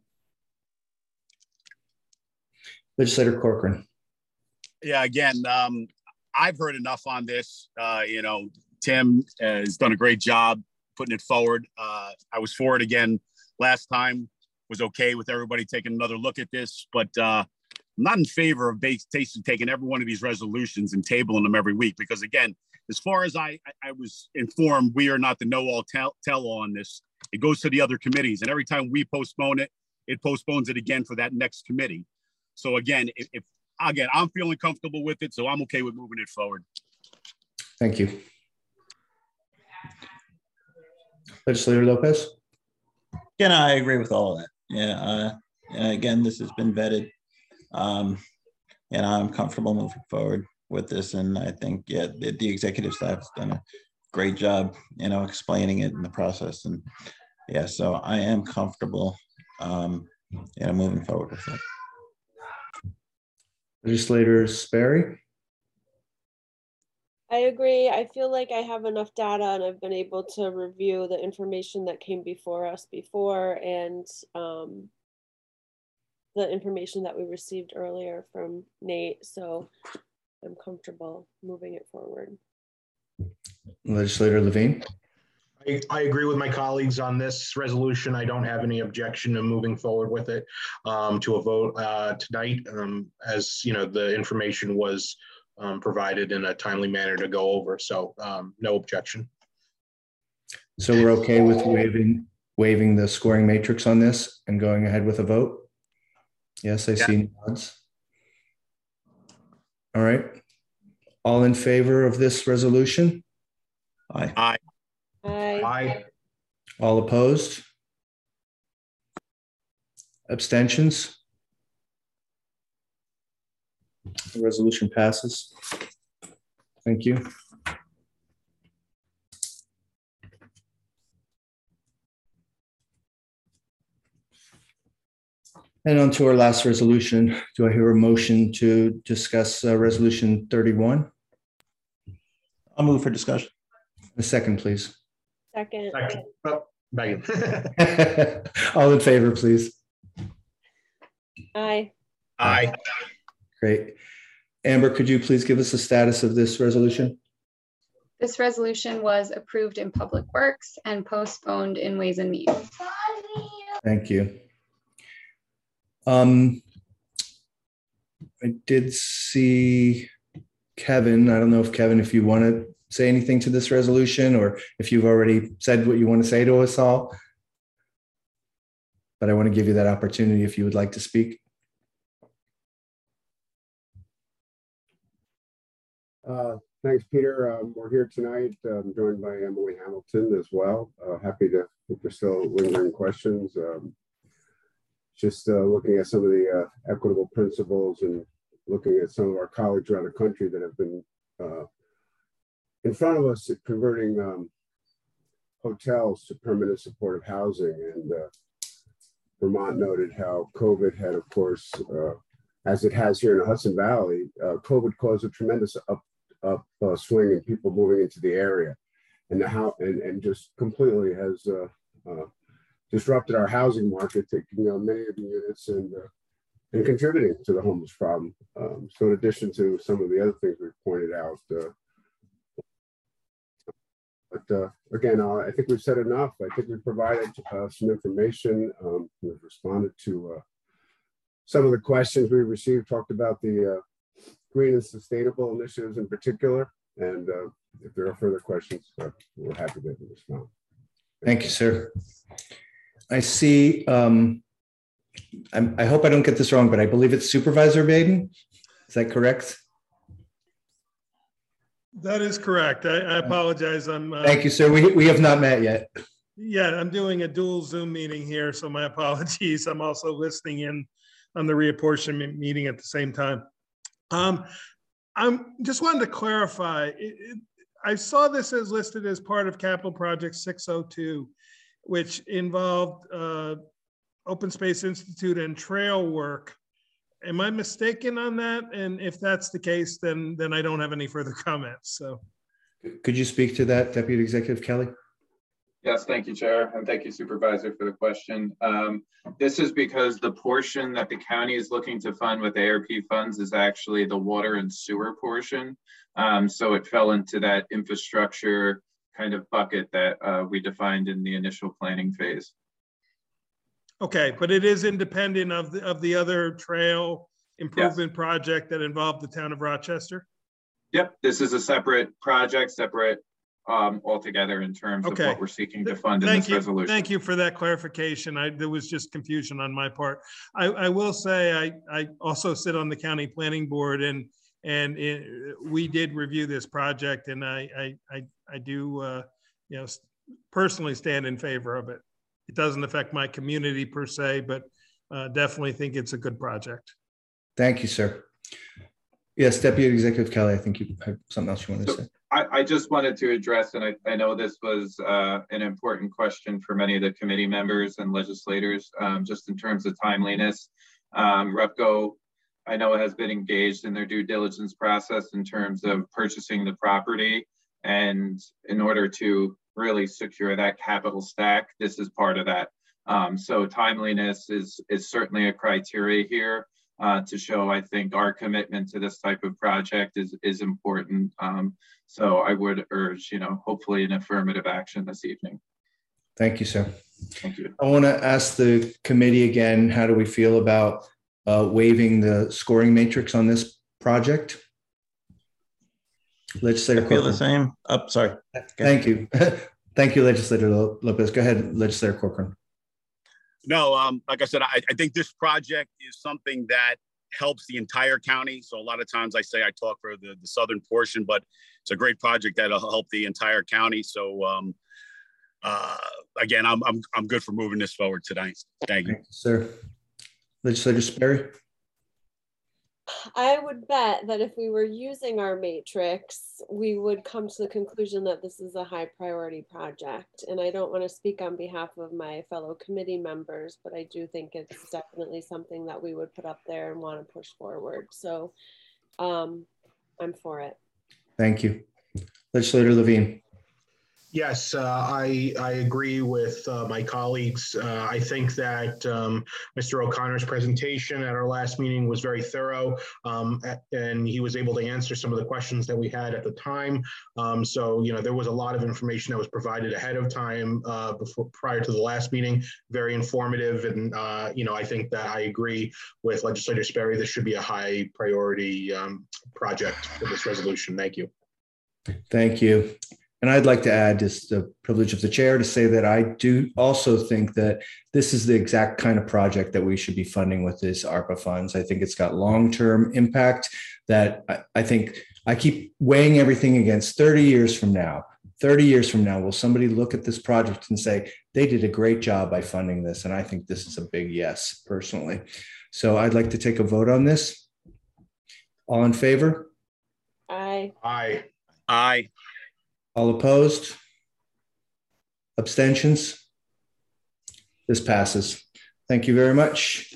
Legislator Corcoran. Yeah, again, I've heard enough on this. You know, Tim has done a great job putting it forward. I was for it again last time, was okay with everybody taking another look at this, but I'm not in favor of basically taking every one of these resolutions and tabling them every week, because again, as far as I was informed, we are not the know-all tell on this. It goes to the other committees, and every time we postpone it, it postpones it again for that next committee. So again, if I'm feeling comfortable with it, so I'm okay with moving it forward. Thank you. Legislator Lopez. Again, I agree with all of that. Yeah. Again, this has been vetted, and I'm comfortable moving forward with this. And I think, yeah, the executive staff has done a great job, you know, explaining it in the process. And yeah, so I am comfortable, moving forward with it. Legislator Sperry. I agree. I feel like I have enough data and I've been able to review the information that came before us before, and the information that we received earlier from Nate. So I'm comfortable moving it forward. Legislator Levine. I agree with my colleagues on this resolution. I don't have any objection to moving forward with it to a vote tonight, as you know, the information was provided in a timely manner to go over. So no objection. So we're okay with waiving the scoring matrix on this and going ahead with a vote? Yes, I see nods. All right. All in favor of this resolution? Aye. Aye. Aye. Aye. All opposed? Abstentions? The resolution passes. Thank you. And on to our last resolution. Do I hear a motion to discuss resolution 31? I'll move for discussion. A second, please. Second. Oh, Megan. All in favor, please. Aye. Aye. Great. Amber, could you please give us the status of this resolution? This resolution was approved in Public Works and postponed in Ways and Means. Thank you. I did see Kevin. I don't know if Kevin, if you want to say anything to this resolution, or if you've already said what you want to say to us all, but I want to give you that opportunity if you would like to speak. Thanks, Peter. We're here tonight. I'm joined by Emily Hamilton as well. Happy to, if there's still lingering questions, just looking at some of the equitable principles and looking at some of our colleagues around the country that have been in front of us at converting hotels to permanent supportive housing. And Vermont noted how COVID had, of course, as it has here in the Hudson Valley, COVID caused a tremendous upswing in people moving into the area, and and just completely has disrupted our housing market, taking many of the units and contributing to the homeless problem. So in addition to some of the other things we've pointed out, but again, I think we've said enough. I think we've provided some information. We've responded to some of the questions we received, talked about the green and sustainable initiatives in particular. And if there are further questions, we're happy to respond. Thank you, sir. I see, I hope I don't get this wrong, but I believe it's Supervisor Baden. Is that correct? That is correct. I apologize. Thank you, sir. We have not met yet. Yeah, I'm doing a dual Zoom meeting here, so my apologies. I'm also listening in on the reapportionment meeting at the same time. I'm just wanted to clarify. I saw this as listed as part of Capital Project 602, which involved Open Space Institute and trail work. Am I mistaken on that? And if that's the case, then I don't have any further comments. So, could you speak to that, Deputy Executive Kelly? Yes, thank you, Chair, and thank you, Supervisor, for the question. This is because the portion that the county is looking to fund with ARP funds is actually the water and sewer portion. So it fell into that infrastructure kind of bucket that we defined in the initial planning phase. Okay, but it is independent of the other trail improvement project that involved the town of Rochester? Yep, this is a separate project, separate altogether in terms of what we're seeking to fund in this resolution. Thank you for that clarification. There was just confusion on my part. I will say I also sit on the county planning board, and we did review this project, and I do personally stand in favor of it. It doesn't affect my community per se, but definitely think it's a good project. Thank you, sir. Yes, Deputy Executive Kelly, I think you have something else you wanted to say. I just wanted to address, and I know this was an important question for many of the committee members and legislators, just in terms of timeliness. REPCO, I know, has been engaged in their due diligence process in terms of purchasing the property, and in order to really secure that capital stack, this is part of that. So timeliness is certainly a criteria here to show, I think, our commitment to this type of project is important. So I would urge, hopefully an affirmative action this evening. Thank you, sir. Thank you. I want to ask the committee again, how do we feel about waiving the scoring matrix on this project? Legislator, I feel the same. Oh, sorry. Thank you. Thank you, Legislator Lopez. Go ahead, Legislator Corcoran. No, like I said, I think this project is something that helps the entire county. So a lot of times I say I talk for the southern portion, but it's a great project that'll help the entire county. So again, I'm good for moving this forward tonight. Thank you. Thank you, sir. Legislator Sperry. I would bet that if we were using our matrix, we would come to the conclusion that this is a high priority project. And I don't want to speak on behalf of my fellow committee members, but I do think it's definitely something that we would put up there and want to push forward. So I'm for it. Thank you. Legislator Levine. Yes, I agree with my colleagues. I think that Mr. O'Connor's presentation at our last meeting was very thorough, and he was able to answer some of the questions that we had at the time. So, there was a lot of information that was provided ahead of time prior to the last meeting, very informative. And, I think that I agree with Legislator Sperry. This should be a high priority project for this resolution. Thank you. Thank you. And I'd like to add just the privilege of the chair to say that I do also think that this is the exact kind of project that we should be funding with these ARPA funds. I think it's got long-term impact that I think I keep weighing everything against 30 years from now. 30 years from now, will somebody look at this project and say, they did a great job by funding this? And I think this is a big yes, personally. So I'd like to take a vote on this. All in favor? Aye. Aye. Aye. All opposed? Abstentions? This passes. Thank you very much.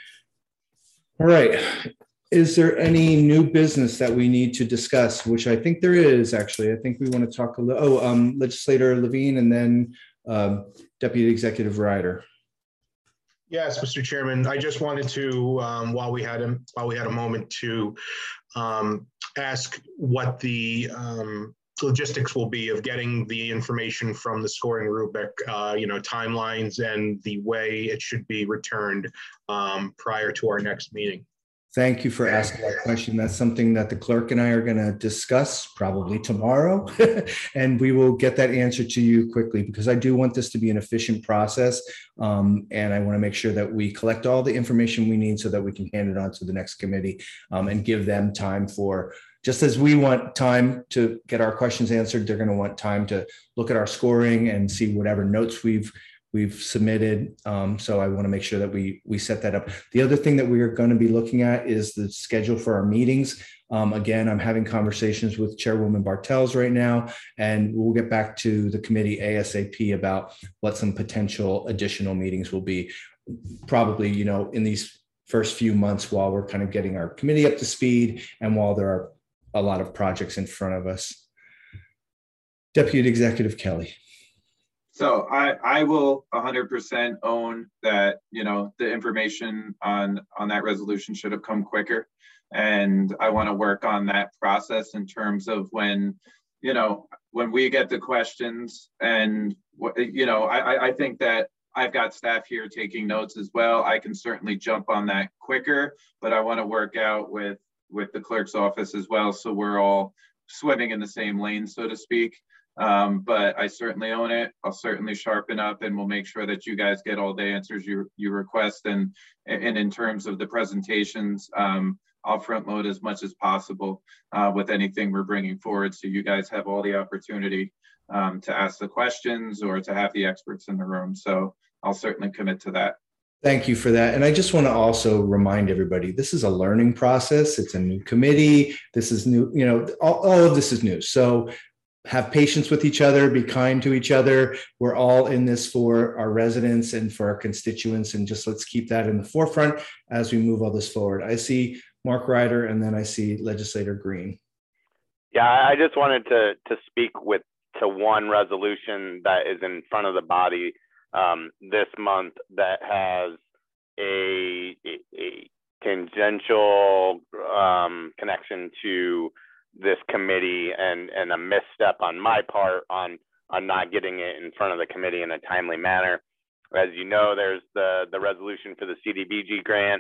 All right. Is there any new business that we need to discuss? Which I think there is, actually. I think we want to talk a little. Legislator Levine and then Deputy Executive Ryder. Yes, Mr. Chairman. I just wanted to, while we had a moment, to ask what the logistics will be of getting the information from the scoring rubric, timelines and the way it should be returned prior to our next meeting. Thank you for asking that question. That's something that the clerk and I are going to discuss probably tomorrow, and we will get that answer to you quickly, because I do want this to be an efficient process, and I want to make sure that we collect all the information we need so that we can hand it on to the next committee and give them time for, just as we want time to get our questions answered, they're going to want time to look at our scoring and see whatever notes we've submitted. So I want to make sure that we set that up. The other thing that we are going to be looking at is the schedule for our meetings. Again, I'm having conversations with Chairwoman Bartels right now, and we'll get back to the committee ASAP about what some potential additional meetings will be, probably, in these first few months while we're kind of getting our committee up to speed and while there are a lot of projects in front of us. Deputy Executive Kelly. So I will 100% own that, the information on that resolution should have come quicker. And I want to work on that process in terms of when we get the questions, and, I think that I've got staff here taking notes as well. I can certainly jump on that quicker, but I want to work out with the clerk's office as well, so we're all swimming in the same lane, so to speak. But I certainly own it. I'll certainly sharpen up, and we'll make sure that you guys get all the answers you request. And in terms of the presentations, I'll front load as much as possible with anything we're bringing forward, so you guys have all the opportunity to ask the questions or to have the experts in the room. So I'll certainly commit to that. Thank you for that. And I just want to also remind everybody, this is a learning process. It's a new committee. This is new, all of this is new. So have patience with each other, be kind to each other. We're all in this for our residents and for our constituents, and just let's keep that in the forefront as we move all this forward. I see Mark Ryder, and then I see Legislator Green. Yeah, I just wanted to speak to one resolution that is in front of the body this month that has a tangential connection to this committee and a misstep on my part on not getting it in front of the committee in a timely manner. As you know, there's the resolution for the CDBG grant,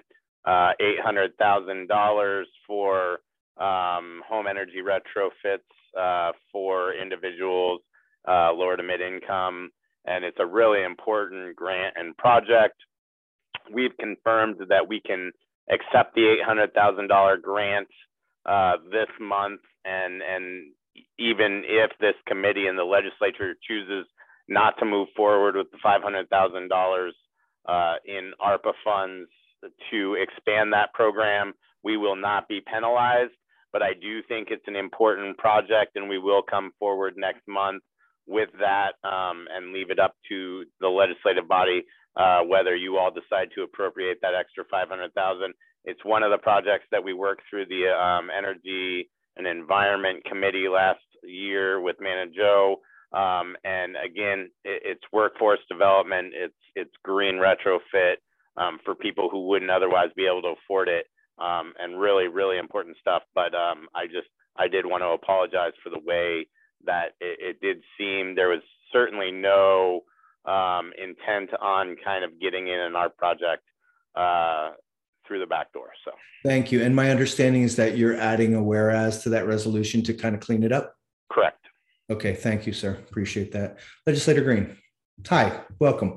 $800,000 for home energy retrofits for individuals lower to mid income. And it's a really important grant and project. We've confirmed that we can accept the $800,000 grant this month, and even if this committee and the legislature chooses not to move forward with the $500,000 in ARPA funds to expand that program, we will not be penalized. But I do think it's an important project, and we will come forward next month with that and leave it up to the legislative body whether you all decide to appropriate that extra $500,000. It's one of the projects that we worked through the Energy and Environment Committee last year with Man and Joe. And again, it's workforce development, it's green retrofit for people who wouldn't otherwise be able to afford it, and really, really important stuff. But I did want to apologize for the way that it did seem there was certainly no intent on kind of getting in our project through the back door. So thank you. And my understanding is that you're adding a whereas to that resolution to kind of clean it up. Correct. Okay. Thank you, sir. Appreciate that. Legislator Green. Hi, welcome.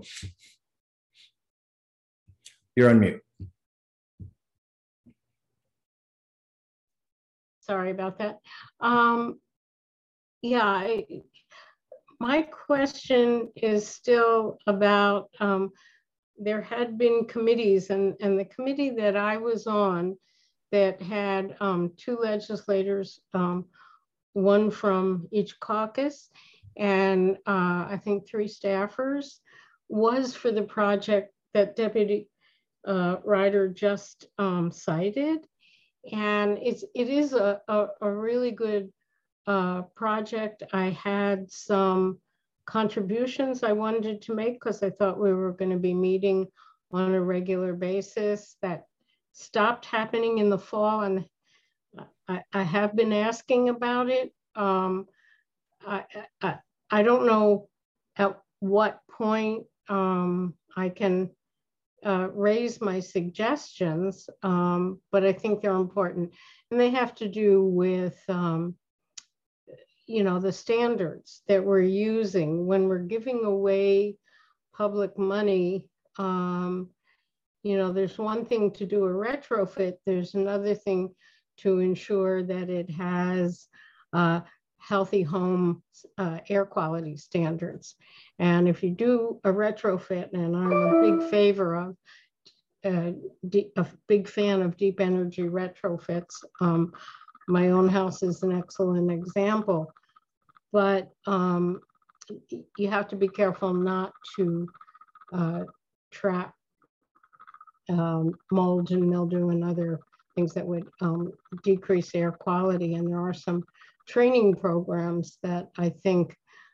You're on mute. Sorry about that. Yeah, my question is still about, there had been committees, and the committee that I was on that had 2 legislators, one from each caucus, and I think 3 staffers, was for the project that Deputy Ryder just cited. And it is a really good project. I had some contributions I wanted to make because I thought we were going to be meeting on a regular basis. That stopped happening in the fall, and I have been asking about it. I don't know at what point I can raise my suggestions, but I think they're important. And they have to do with, you know, the standards that we're using when we're giving away public money. You know, there's one thing to do a retrofit, there's another thing to ensure that it has healthy home air quality standards. And if you do a retrofit, and I'm a big favor of, a big fan of deep energy retrofits. My own house is an excellent example, but you have to be careful not to trap mold and mildew and other things that would decrease air quality. And there are some training programs that I think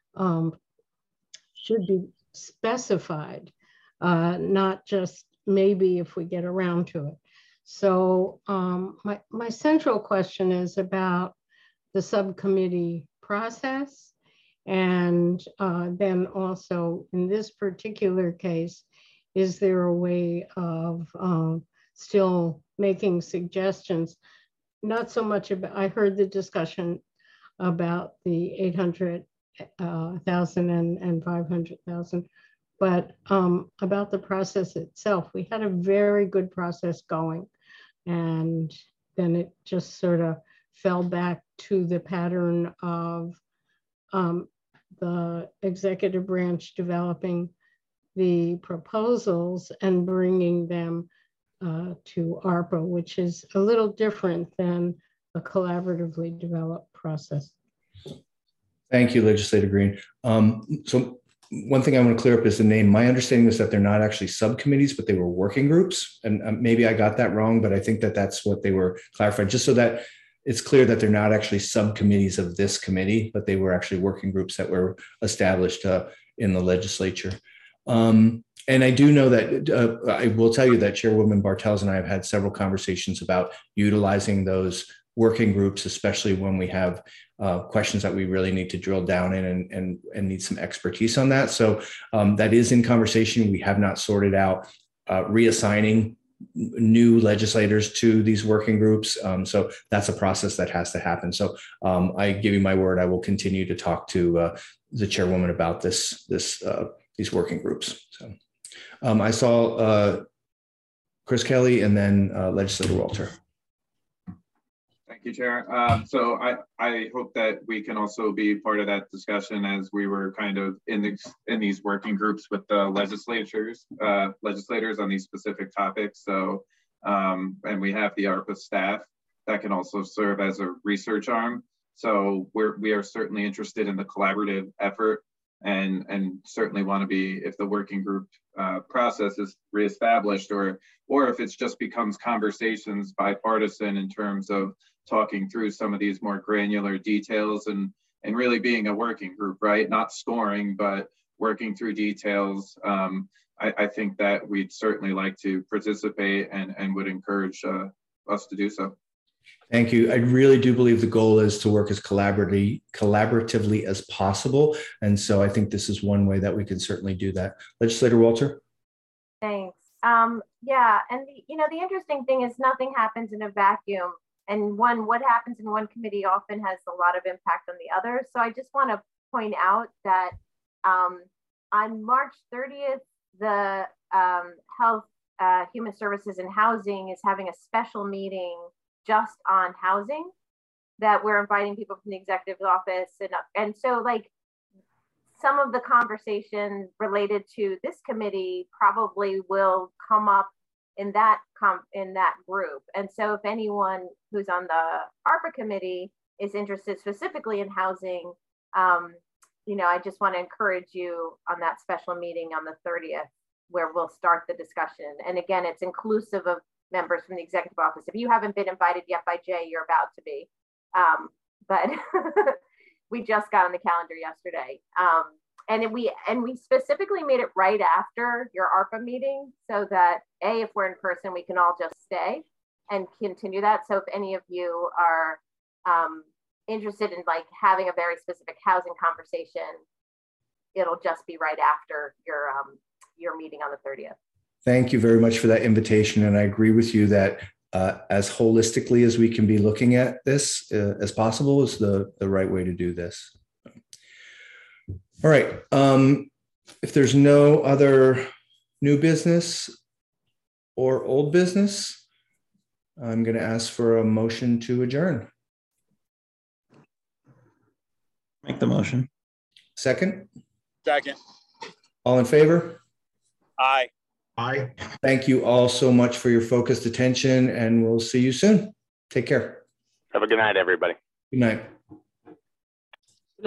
should be specified, not just maybe if we get around to it. So my central question is about the subcommittee process. And then also in this particular case, is there a way of still making suggestions? Not so much about, I heard the discussion about the 800,000 and 500,000, but about the process itself. We had a very good process going, and then it just sort of fell back to the pattern of the executive branch developing the proposals and bringing them to ARPA, which is a little different than a collaboratively developed process. Thank you, Legislator Green. So one thing I want to clear up is the name. My understanding is that they're not actually subcommittees, but they were working groups. And maybe I got that wrong, but I think that that's what they were clarified, just so that it's clear that they're not actually subcommittees of this committee, but they were actually working groups that were established in the legislature. And I do know that I will tell you that Chairwoman Bartels and I have had several conversations about utilizing those working groups, especially when we have questions that we really need to drill down in and need some expertise on that. So that is in conversation. We have not sorted out reassigning new legislators to these working groups. So that's a process that has to happen. So I give you my word, I will continue to talk to the Chairwoman about these working groups. So I saw Chris Kelly and then Legislator Walter. Thank you, Chair. So I hope that we can also be part of that discussion as we were kind of in these working groups with the legislators on these specific topics. So, and we have the ARPA staff that can also serve as a research arm. So we are certainly interested in the collaborative effort and certainly want to be, if the working group process is reestablished or if it just becomes conversations bipartisan in terms of talking through some of these more granular details and really being a working group, right? Not scoring, but working through details. I think that we'd certainly like to participate and would encourage us to do so. Thank you. I really do believe the goal is to work as collaboratively as possible. And so I think this is one way that we can certainly do that. Legislator Walter? Thanks. Yeah, and the interesting thing is nothing happens in a vacuum. And what happens in one committee often has a lot of impact on the other. So I just want to point out that on March 30th, the Health, Human Services and Housing is having a special meeting just on housing. that we're inviting people from the executive office. And so like some of the conversation related to this committee probably will come up in that group. And so if anyone who's on the ARPA committee is interested specifically in housing, you know, I just want to encourage you on that special meeting on the 30th, where we'll start the discussion. And again, it's inclusive of members from the executive office. If you haven't been invited yet by Jay, you're about to be. But we just got on the calendar yesterday. And we specifically made it right after your ARPA meeting so that if we're in person, we can all just stay and continue that. So if any of you are interested in like having a very specific housing conversation, it'll just be right after your meeting on the 30th. Thank you very much for that invitation. And I agree with you that as holistically as we can be looking at this as possible is the right way to do this. All right. If there's no other new business or old business, I'm going to ask for a motion to adjourn. Make the motion. Second? Second. All in favor? Aye. Aye. Thank you all so much for your focused attention, and we'll see you soon. Take care. Have a good night, everybody. Good night.